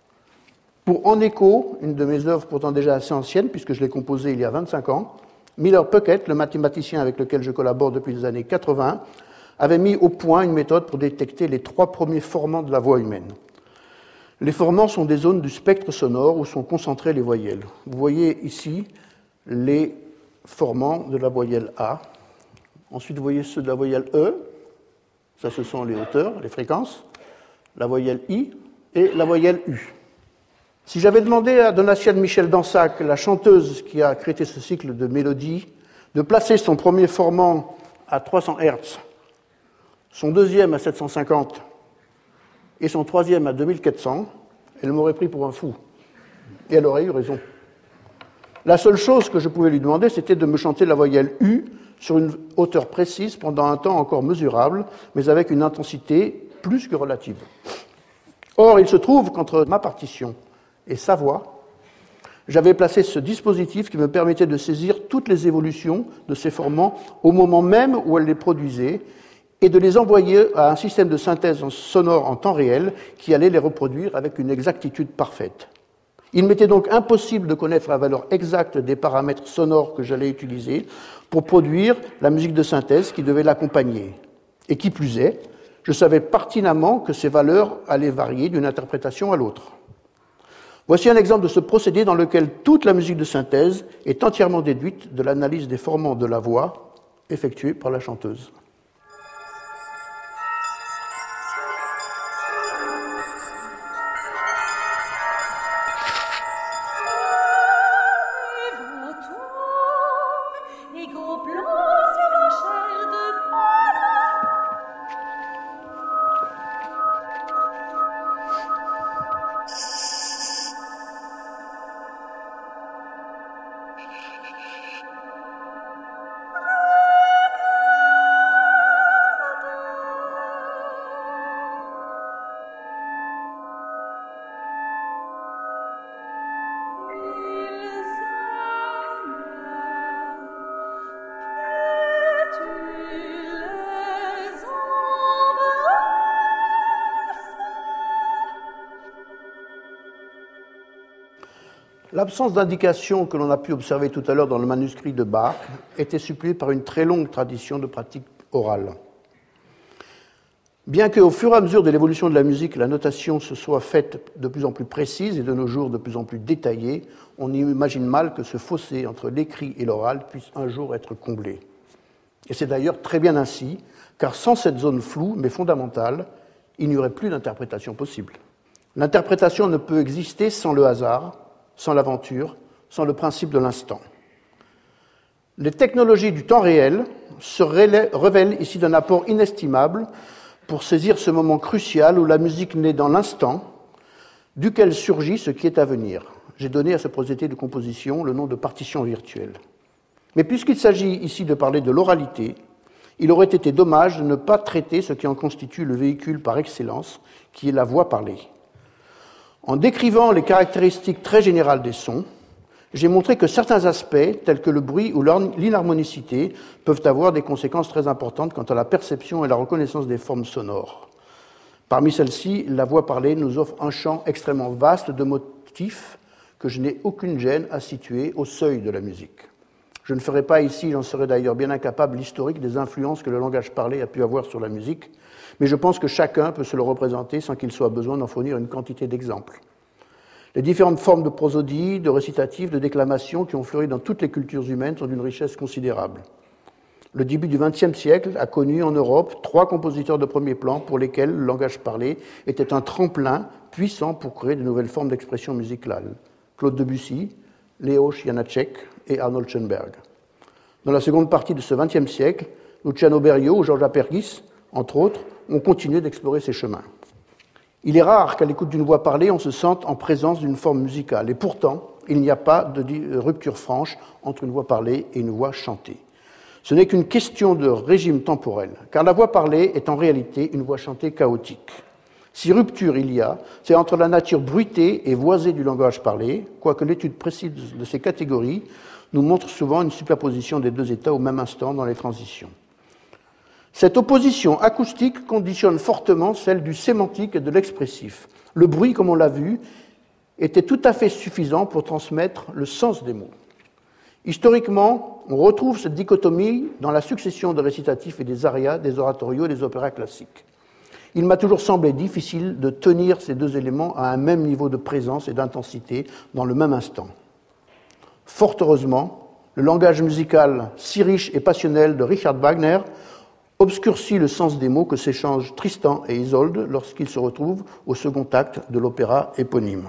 Pour En écho, une de mes œuvres pourtant déjà assez ancienne, puisque je l'ai composée il y a 25 ans, Miller Puckett, le mathématicien avec lequel je collabore depuis les années 80, avait mis au point une méthode pour détecter les 3 premiers formants de la voix humaine. Les formants sont des zones du spectre sonore où sont concentrées les voyelles. Vous voyez ici les formants de la voyelle A. Ensuite, vous voyez ceux de la voyelle E. Ça, ce sont les hauteurs, les fréquences. La voyelle I et la voyelle U. Si j'avais demandé à Donatien Michel Dansac, la chanteuse qui a créé ce cycle de mélodies, de placer son premier formant à 300 Hz, son deuxième à 750 et son troisième à 2400, elle m'aurait pris pour un fou. Et elle aurait eu raison. La seule chose que je pouvais lui demander, c'était de me chanter la voyelle U sur une hauteur précise pendant un temps encore mesurable, mais avec une intensité plus que relative. Or, il se trouve qu'entre ma partition et sa voix, j'avais placé ce dispositif qui me permettait de saisir toutes les évolutions de ces formants au moment même où elle les produisait, et de les envoyer à un système de synthèse sonore en temps réel qui allait les reproduire avec une exactitude parfaite. Il m'était donc impossible de connaître la valeur exacte des paramètres sonores que j'allais utiliser pour produire la musique de synthèse qui devait l'accompagner. Et qui plus est, je savais pertinemment que ces valeurs allaient varier d'une interprétation à l'autre. Voici un exemple de ce procédé dans lequel toute la musique de synthèse est entièrement déduite de l'analyse des formants de la voix effectuée par la chanteuse. L'absence d'indication que l'on a pu observer tout à l'heure dans le manuscrit de Bach était suppléée par une très longue tradition de pratique orale. Bien qu'au fur et à mesure de l'évolution de la musique, la notation se soit faite de plus en plus précise et de nos jours de plus en plus détaillée, on imagine mal que ce fossé entre l'écrit et l'oral puisse un jour être comblé. Et c'est d'ailleurs très bien ainsi, car sans cette zone floue mais fondamentale, il n'y aurait plus d'interprétation possible. L'interprétation ne peut exister sans le hasard, sans l'aventure, sans le principe de l'instant. Les technologies du temps réel se révèlent ici d'un apport inestimable pour saisir ce moment crucial où la musique naît dans l'instant, duquel surgit ce qui est à venir. J'ai donné à ce procédé de composition le nom de partition virtuelle. Mais puisqu'il s'agit ici de parler de l'oralité, il aurait été dommage de ne pas traiter ce qui en constitue le véhicule par excellence, qui est la voix parlée. En décrivant les caractéristiques très générales des sons, j'ai montré que certains aspects, tels que le bruit ou l'inharmonicité, peuvent avoir des conséquences très importantes quant à la perception et la reconnaissance des formes sonores. Parmi celles-ci, la voix parlée nous offre un champ extrêmement vaste de motifs que je n'ai aucune gêne à situer au seuil de la musique. Je ne ferai pas ici, j'en serais d'ailleurs bien incapable, l'historique des influences que le langage parlé a pu avoir sur la musique, mais je pense que chacun peut se le représenter sans qu'il soit besoin d'en fournir une quantité d'exemples. Les différentes formes de prosodie, de récitatif, de déclamation qui ont fleuri dans toutes les cultures humaines sont d'une richesse considérable. Le début du XXe siècle a connu en Europe 3 compositeurs de premier plan pour lesquels le langage parlé était un tremplin puissant pour créer de nouvelles formes d'expression musicale. Claude Debussy, Leoš Janáček et Arnold Schoenberg. Dans la seconde partie de ce XXe siècle, Luciano Berio ou Georges Apergis, entre autres, ont continué d'explorer ces chemins. Il est rare qu'à l'écoute d'une voix parlée, on se sente en présence d'une forme musicale. Et pourtant, il n'y a pas de rupture franche entre une voix parlée et une voix chantée. Ce n'est qu'une question de régime temporel, car la voix parlée est en réalité une voix chantée chaotique. Si rupture il y a, c'est entre la nature bruitée et voisée du langage parlé, quoique l'étude précise de ces catégories nous montre souvent une superposition des deux états au même instant dans les transitions. Cette opposition acoustique conditionne fortement celle du sémantique et de l'expressif. Le bruit, comme on l'a vu, était tout à fait suffisant pour transmettre le sens des mots. Historiquement, on retrouve cette dichotomie dans la succession de récitatifs et des arias, des oratorios et des opéras classiques. Il m'a toujours semblé difficile de tenir ces deux éléments à un même niveau de présence et d'intensité dans le même instant. Fort heureusement, le langage musical si riche et passionnel de Richard Wagner obscurcit le sens des mots que s'échangent Tristan et Isolde lorsqu'ils se retrouvent au second acte de l'opéra éponyme.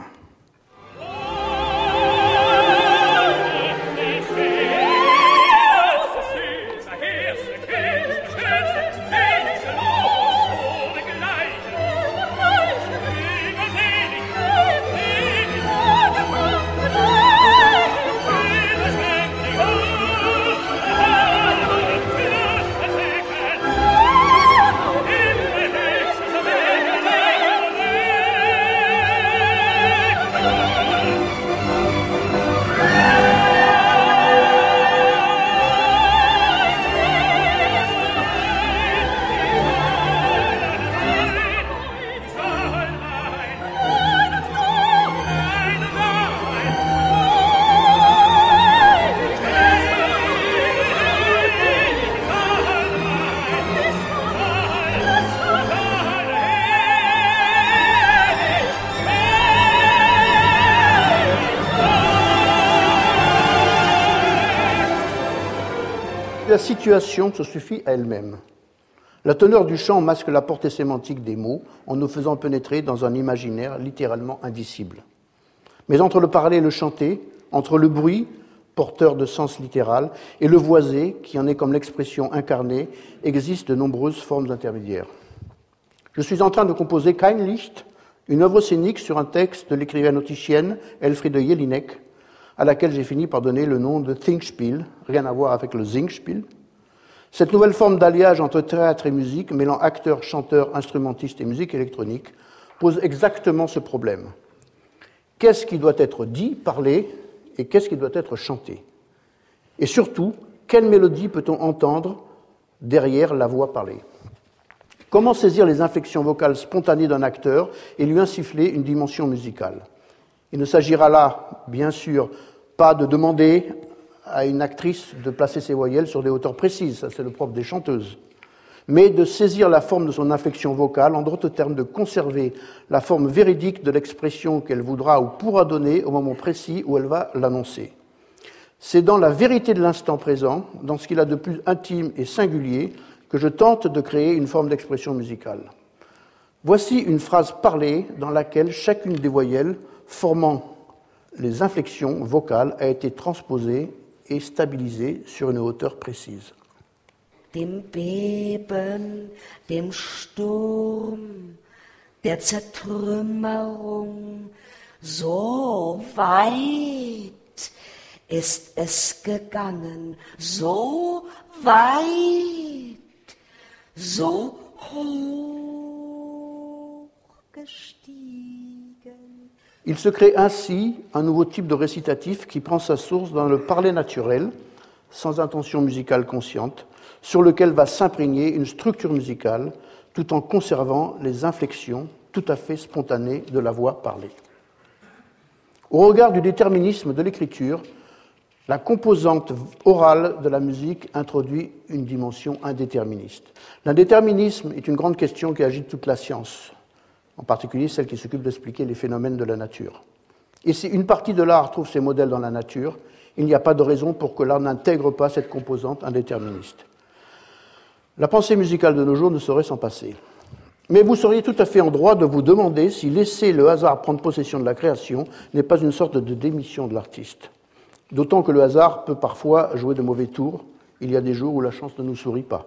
la situation se suffit à elle-même. La teneur du chant masque la portée sémantique des mots en nous faisant pénétrer dans un imaginaire littéralement indicible. Mais entre le parler et le chanter, entre le bruit, porteur de sens littéral, et le voisé, qui en est comme l'expression incarnée, existent de nombreuses formes intermédiaires. Je suis en train de composer Kein Licht, une œuvre scénique sur un texte de l'écrivaine autrichienne Elfriede Jelinek, à laquelle j'ai fini par donner le nom de Singspiel, rien à voir avec le Singspiel. Cette nouvelle forme d'alliage entre théâtre et musique, mêlant acteurs, chanteurs, instrumentistes et musique électronique, pose exactement ce problème. Qu'est-ce qui doit être dit, parlé, et qu'est-ce qui doit être chanté? Et surtout, quelle mélodie peut-on entendre derrière la voix parlée? Comment saisir les inflexions vocales spontanées d'un acteur et lui insuffler une dimension musicale? Il ne s'agira là, bien sûr, pas de demander à une actrice de placer ses voyelles sur des hauteurs précises, ça c'est le propre des chanteuses, mais de saisir la forme de son inflexion vocale, en d'autres termes, de conserver la forme véridique de l'expression qu'elle voudra ou pourra donner au moment précis où elle va l'annoncer. C'est dans la vérité de l'instant présent, dans ce qu'il a de plus intime et singulier, que je tente de créer une forme d'expression musicale. Voici une phrase parlée dans laquelle chacune des voyelles formant les inflexions vocales a été transposée et stabilisée sur une hauteur précise. Dem Beben, dem Sturm, der Zertrümmerung, so weit ist es gegangen, so weit, so hoch gestiegen. Il se crée ainsi un nouveau type de récitatif qui prend sa source dans le parler naturel, sans intention musicale consciente, sur lequel va s'imprégner une structure musicale, tout en conservant les inflexions tout à fait spontanées de la voix parlée. Au regard du déterminisme de l'écriture, la composante orale de la musique introduit une dimension indéterministe. L'indéterminisme est une grande question qui agite toute la science, en particulier celle qui s'occupe d'expliquer les phénomènes de la nature. Et si une partie de l'art trouve ses modèles dans la nature, il n'y a pas de raison pour que l'art n'intègre pas cette composante indéterministe. La pensée musicale de nos jours ne saurait s'en passer. Mais vous seriez tout à fait en droit de vous demander si laisser le hasard prendre possession de la création n'est pas une sorte de démission de l'artiste. D'autant que le hasard peut parfois jouer de mauvais tours. Il y a des jours où la chance ne nous sourit pas.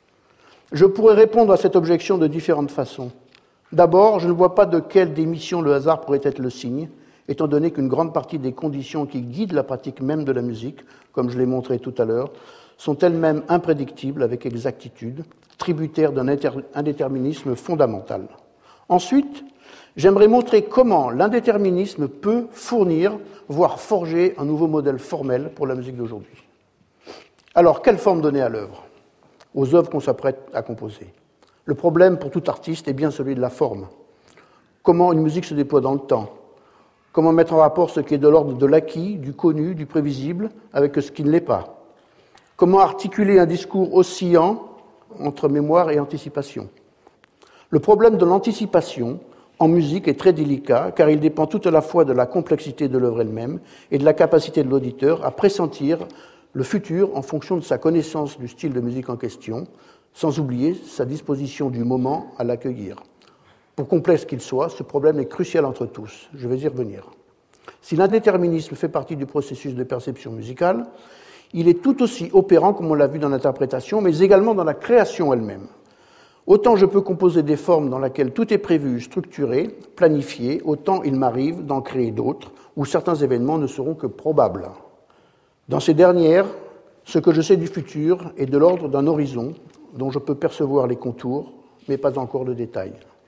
Je pourrais répondre à cette objection de différentes façons. D'abord, je ne vois pas de quelle démission le hasard pourrait être le signe, étant donné qu'une grande partie des conditions qui guident la pratique même de la musique, comme je l'ai montré tout à l'heure, sont elles-mêmes imprédictibles avec exactitude, tributaires d'un indéterminisme fondamental. Ensuite, j'aimerais montrer comment l'indéterminisme peut fournir, voire forger un nouveau modèle formel pour la musique d'aujourd'hui. Alors, quelle forme donner à l'œuvre, aux œuvres qu'on s'apprête à composer? Le problème pour tout artiste est bien celui de la forme. Comment une musique se déploie dans le temps? Comment mettre en rapport ce qui est de l'ordre de l'acquis, du connu, du prévisible, avec ce qui ne l'est pas? Comment articuler un discours oscillant entre mémoire et anticipation? Le problème de l'anticipation en musique est très délicat, car il dépend tout à la fois de la complexité de l'œuvre elle-même et de la capacité de l'auditeur à pressentir le futur en fonction de sa connaissance du style de musique en question, sans oublier sa disposition du moment à l'accueillir. Pour complexe qu'il soit, ce problème est crucial entre tous. Je vais y revenir. Si l'indéterminisme fait partie du processus de perception musicale, il est tout aussi opérant, comme on l'a vu dans l'interprétation, mais également dans la création elle-même. Autant je peux composer des formes dans lesquelles tout est prévu, structuré, planifié, autant il m'arrive d'en créer d'autres où certains événements ne seront que probables. Dans ces dernières, ce que je sais du futur est de l'ordre d'un horizon dont je peux percevoir les contours, mais pas encore le détail.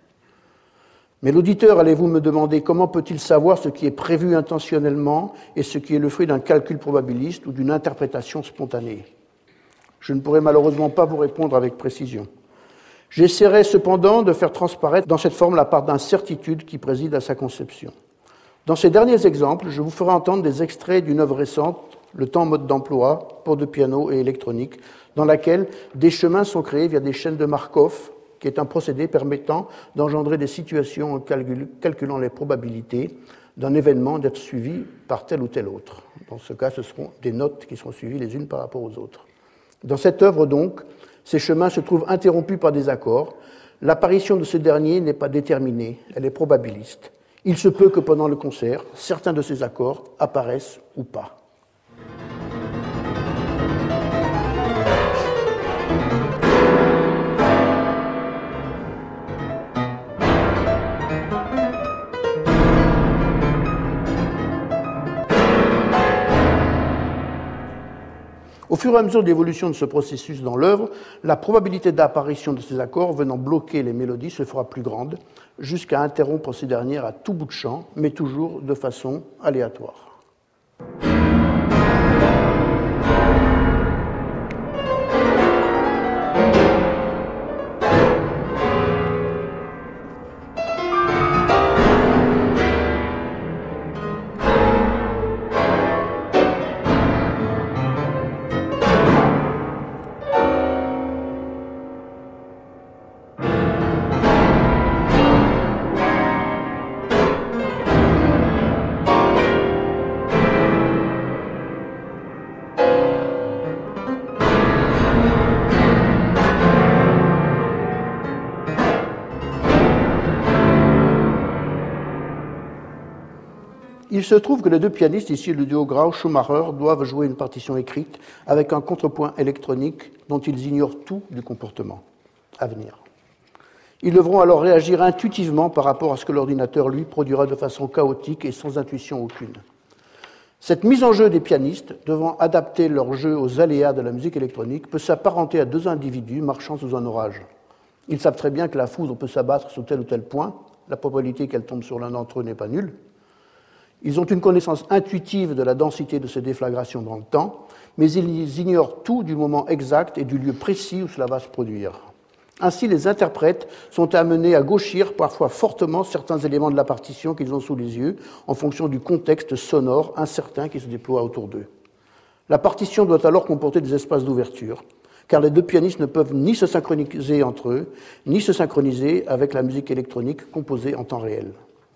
Mais l'auditeur, allez-vous me demander comment peut-il savoir ce qui est prévu intentionnellement et ce qui est le fruit d'un calcul probabiliste ou d'une interprétation spontanée? Je ne pourrai malheureusement pas vous répondre avec précision. J'essaierai cependant de faire transparaître dans cette forme la part d'incertitude qui préside à sa conception. Dans ces derniers exemples, je vous ferai entendre des extraits d'une œuvre récente, Le temps mode d'emploi, pour deux pianos et électronique, dans laquelle des chemins sont créés via des chaînes de Markov, qui est un procédé permettant d'engendrer des situations en calculant les probabilités d'un événement d'être suivi par tel ou tel autre. Dans ce cas, ce seront des notes qui seront suivies les unes par rapport aux autres. Dans cette œuvre, donc, ces chemins se trouvent interrompus par des accords. L'apparition de ce dernier n'est pas déterminée, elle est probabiliste. Il se peut que pendant le concert, certains de ces accords apparaissent ou pas. Au fur et à mesure de l'évolution de ce processus dans l'œuvre, la probabilité d'apparition de ces accords venant bloquer les mélodies se fera plus grande, jusqu'à interrompre ces dernières à tout bout de champ, mais toujours de façon aléatoire. Il se trouve que les deux pianistes, ici le duo Grau-Schumacher, doivent jouer une partition écrite avec un contrepoint électronique dont ils ignorent tout du comportement à venir. Ils devront alors réagir intuitivement par rapport à ce que l'ordinateur, lui, produira de façon chaotique et sans intuition aucune. Cette mise en jeu des pianistes, devant adapter leur jeu aux aléas de la musique électronique, peut s'apparenter à deux individus marchant sous un orage. Ils savent très bien que la foudre peut s'abattre sur tel ou tel point, la probabilité qu'elle tombe sur l'un d'entre eux n'est pas nulle. Ils ont une connaissance intuitive de la densité de ces déflagrations dans le temps, mais ils ignorent tout du moment exact et du lieu précis où cela va se produire. Ainsi, les interprètes sont amenés à gauchir parfois fortement certains éléments de la partition qu'ils ont sous les yeux, en fonction du contexte sonore incertain qui se déploie autour d'eux. La partition doit alors comporter des espaces d'ouverture, car les deux pianistes ne peuvent ni se synchroniser entre eux, ni se synchroniser avec la musique électronique composée en temps réel.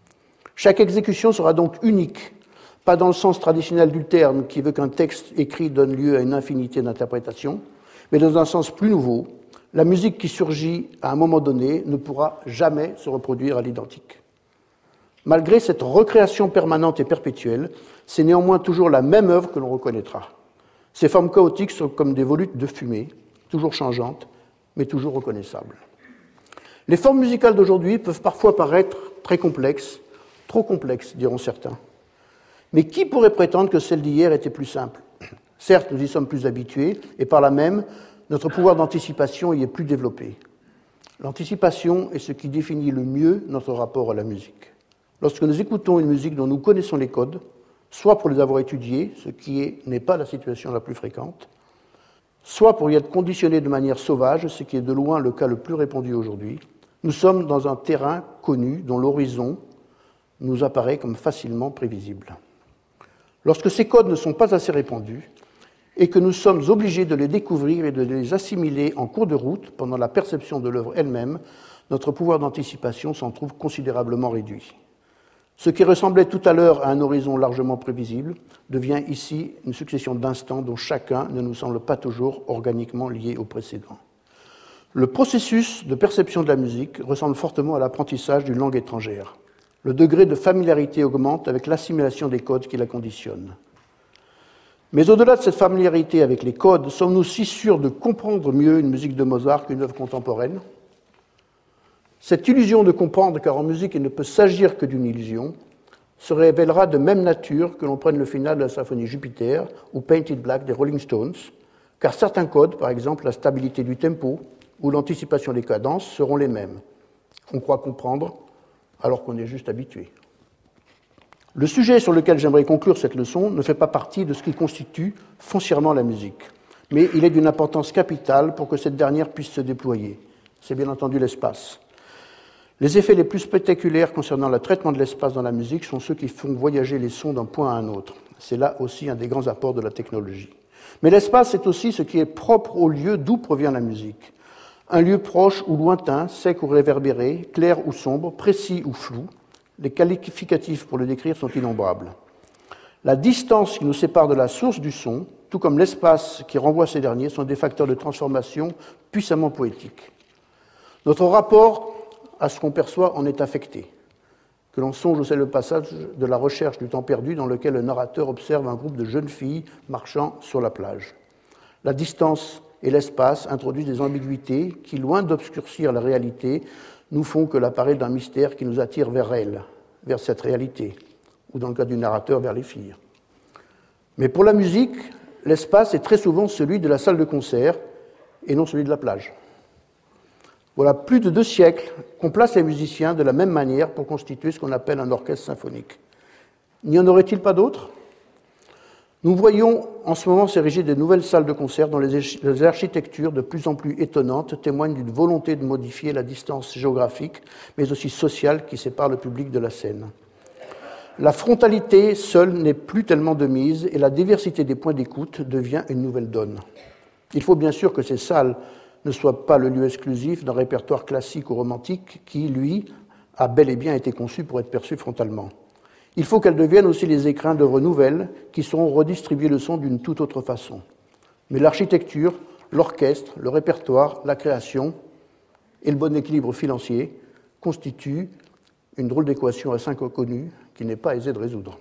Chaque exécution sera donc unique, pas dans le sens traditionnel du terme qui veut qu'un texte écrit donne lieu à une infinité d'interprétations, mais dans un sens plus nouveau. La musique qui surgit à un moment donné ne pourra jamais se reproduire à l'identique. Malgré cette recréation permanente et perpétuelle, c'est néanmoins toujours la même œuvre que l'on reconnaîtra. Ces formes chaotiques sont comme des volutes de fumée, toujours changeantes, mais toujours reconnaissables. Les formes musicales d'aujourd'hui peuvent parfois paraître très complexes, trop complexes, diront certains. Mais qui pourrait prétendre que celles d'hier étaient plus simples ? Certes, nous y sommes plus habitués, et par là même, notre pouvoir d'anticipation y est plus développé. L'anticipation est ce qui définit le mieux notre rapport à la musique. Lorsque nous écoutons une musique dont nous connaissons les codes, soit pour les avoir étudiés, ce qui n'est pas la situation la plus fréquente, soit pour y être conditionnés de manière sauvage, ce qui est de loin le cas le plus répandu aujourd'hui, nous sommes dans un terrain connu dont l'horizon nous apparaît comme facilement prévisible. Lorsque ces codes ne sont pas assez répandus et que nous sommes obligés de les découvrir et de les assimiler en cours de route pendant la perception de l'œuvre elle-même, notre pouvoir d'anticipation s'en trouve considérablement réduit. Ce qui ressemblait tout à l'heure à un horizon largement prévisible devient ici une succession d'instants dont chacun ne nous semble pas toujours organiquement lié au précédent. Le processus de perception de la musique ressemble fortement à l'apprentissage d'une langue étrangère. Le degré de familiarité augmente avec l'assimilation des codes qui la conditionnent. Mais au-delà de cette familiarité avec les codes, sommes-nous si sûrs de comprendre mieux une musique de Mozart qu'une œuvre contemporaine ? Cette illusion de comprendre, car en musique il ne peut s'agir que d'une illusion, se révélera de même nature que l'on prenne le final de la symphonie Jupiter ou Painted Black des Rolling Stones, car certains codes, par exemple la stabilité du tempo ou l'anticipation des cadences, seront les mêmes. On croit comprendre alors qu'on est juste habitué. Le sujet sur lequel j'aimerais conclure cette leçon ne fait pas partie de ce qui constitue foncièrement la musique, mais il est d'une importance capitale pour que cette dernière puisse se déployer. C'est bien entendu l'espace. Les effets les plus spectaculaires concernant le traitement de l'espace dans la musique sont ceux qui font voyager les sons d'un point à un autre. C'est là aussi un des grands apports de la technologie. Mais l'espace, c'est aussi ce qui est propre au lieu d'où provient la musique. Un lieu proche ou lointain, sec ou réverbéré, clair ou sombre, précis ou flou, les qualificatifs pour le décrire sont innombrables. La distance qui nous sépare de la source du son, tout comme l'espace qui renvoie à ces derniers, sont des facteurs de transformation puissamment poétiques. Notre rapport à ce qu'on perçoit en est affecté. Que l'on songe au célèbre passage de La Recherche du temps perdu dans lequel le narrateur observe un groupe de jeunes filles marchant sur la plage. La distance et l'espace introduisent des ambiguïtés qui, loin d'obscurcir la réalité, nous font que l'appareil d'un mystère qui nous attire vers elle, vers cette réalité, ou dans le cas du narrateur, vers les filles. Mais pour la musique, l'espace est très souvent celui de la salle de concert et non celui de la plage. Voilà plus de 2 siècles qu'on place les musiciens de la même manière pour constituer ce qu'on appelle un orchestre symphonique. N'y en aurait-il pas d'autres ? Nous voyons en ce moment s'ériger de nouvelles salles de concert dont les architectures de plus en plus étonnantes témoignent d'une volonté de modifier la distance géographique, mais aussi sociale qui sépare le public de la scène. La frontalité seule n'est plus tellement de mise et la diversité des points d'écoute devient une nouvelle donne. Il faut bien sûr que ces salles ne soient pas le lieu exclusif d'un répertoire classique ou romantique qui, lui, a bel et bien été conçu pour être perçu frontalement. Il faut qu'elles deviennent aussi les écrins d'œuvres nouvelles qui sauront redistribuer le son d'une toute autre façon. Mais l'architecture, l'orchestre, le répertoire, la création et le bon équilibre financier constituent une drôle d'équation à 5 inconnus qui n'est pas aisée de résoudre.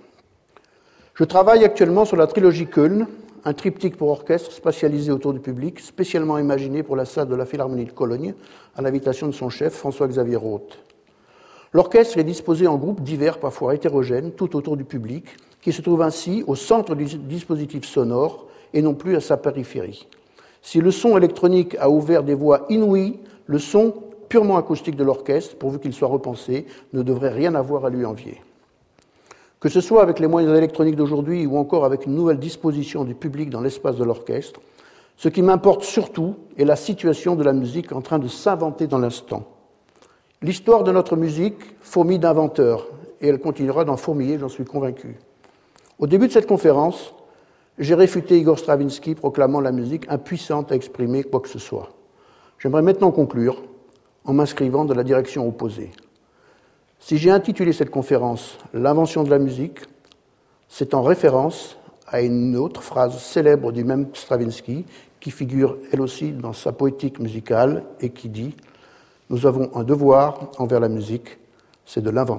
Je travaille actuellement sur la trilogie Köln, un triptyque pour orchestre spatialisé autour du public, spécialement imaginé pour la salle de la Philharmonie de Cologne, à l'invitation de son chef, François-Xavier Roth. L'orchestre est disposé en groupes divers, parfois hétérogènes, tout autour du public, qui se trouve ainsi au centre du dispositif sonore et non plus à sa périphérie. Si le son électronique a ouvert des voies inouïes, le son purement acoustique de l'orchestre, pourvu qu'il soit repensé, ne devrait rien avoir à lui envier. Que ce soit avec les moyens électroniques d'aujourd'hui ou encore avec une nouvelle disposition du public dans l'espace de l'orchestre, ce qui m'importe surtout est la situation de la musique en train de s'inventer dans l'instant. L'histoire de notre musique fourmille d'inventeurs, et elle continuera d'en fourmiller, j'en suis convaincu. Au début de cette conférence, j'ai réfuté Igor Stravinsky proclamant la musique impuissante à exprimer quoi que ce soit. J'aimerais maintenant conclure en m'inscrivant dans la direction opposée. Si j'ai intitulé cette conférence « L'invention de la musique », c'est en référence à une autre phrase célèbre du même Stravinsky qui figure elle aussi dans sa poétique musicale et qui dit « Nous avons un devoir envers la musique, c'est de l'inventer ».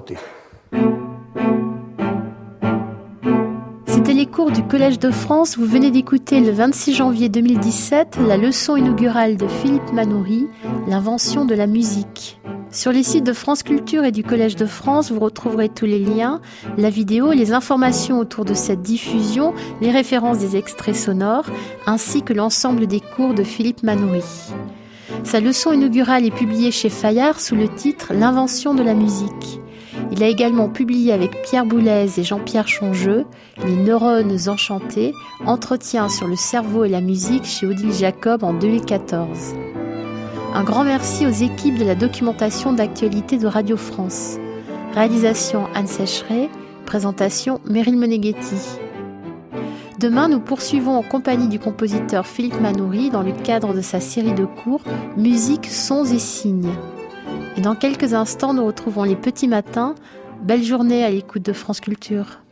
C'était les cours du Collège de France. Vous venez d'écouter le 26 janvier 2017 la leçon inaugurale de Philippe Manoury, L'invention de la musique. Sur les sites de France Culture et du Collège de France, vous retrouverez tous les liens, la vidéo, les informations autour de cette diffusion, les références des extraits sonores, ainsi que l'ensemble des cours de Philippe Manoury. Sa leçon inaugurale est publiée chez Fayard sous le titre « L'invention de la musique ». Il a également publié avec Pierre Boulez et Jean-Pierre Chongeux « Les neurones enchantés, entretien sur le cerveau et la musique » chez Odile Jacob en 2014. Un grand merci aux équipes de la documentation d'actualité de Radio France. Réalisation Anne Sécheret, présentation Meryl Meneghetti. Demain, nous poursuivons en compagnie du compositeur Philippe Manoury dans le cadre de sa série de cours « Musique, sons et signes ». Et dans quelques instants, nous retrouvons les petits matins. Belle journée à l'écoute de France Culture.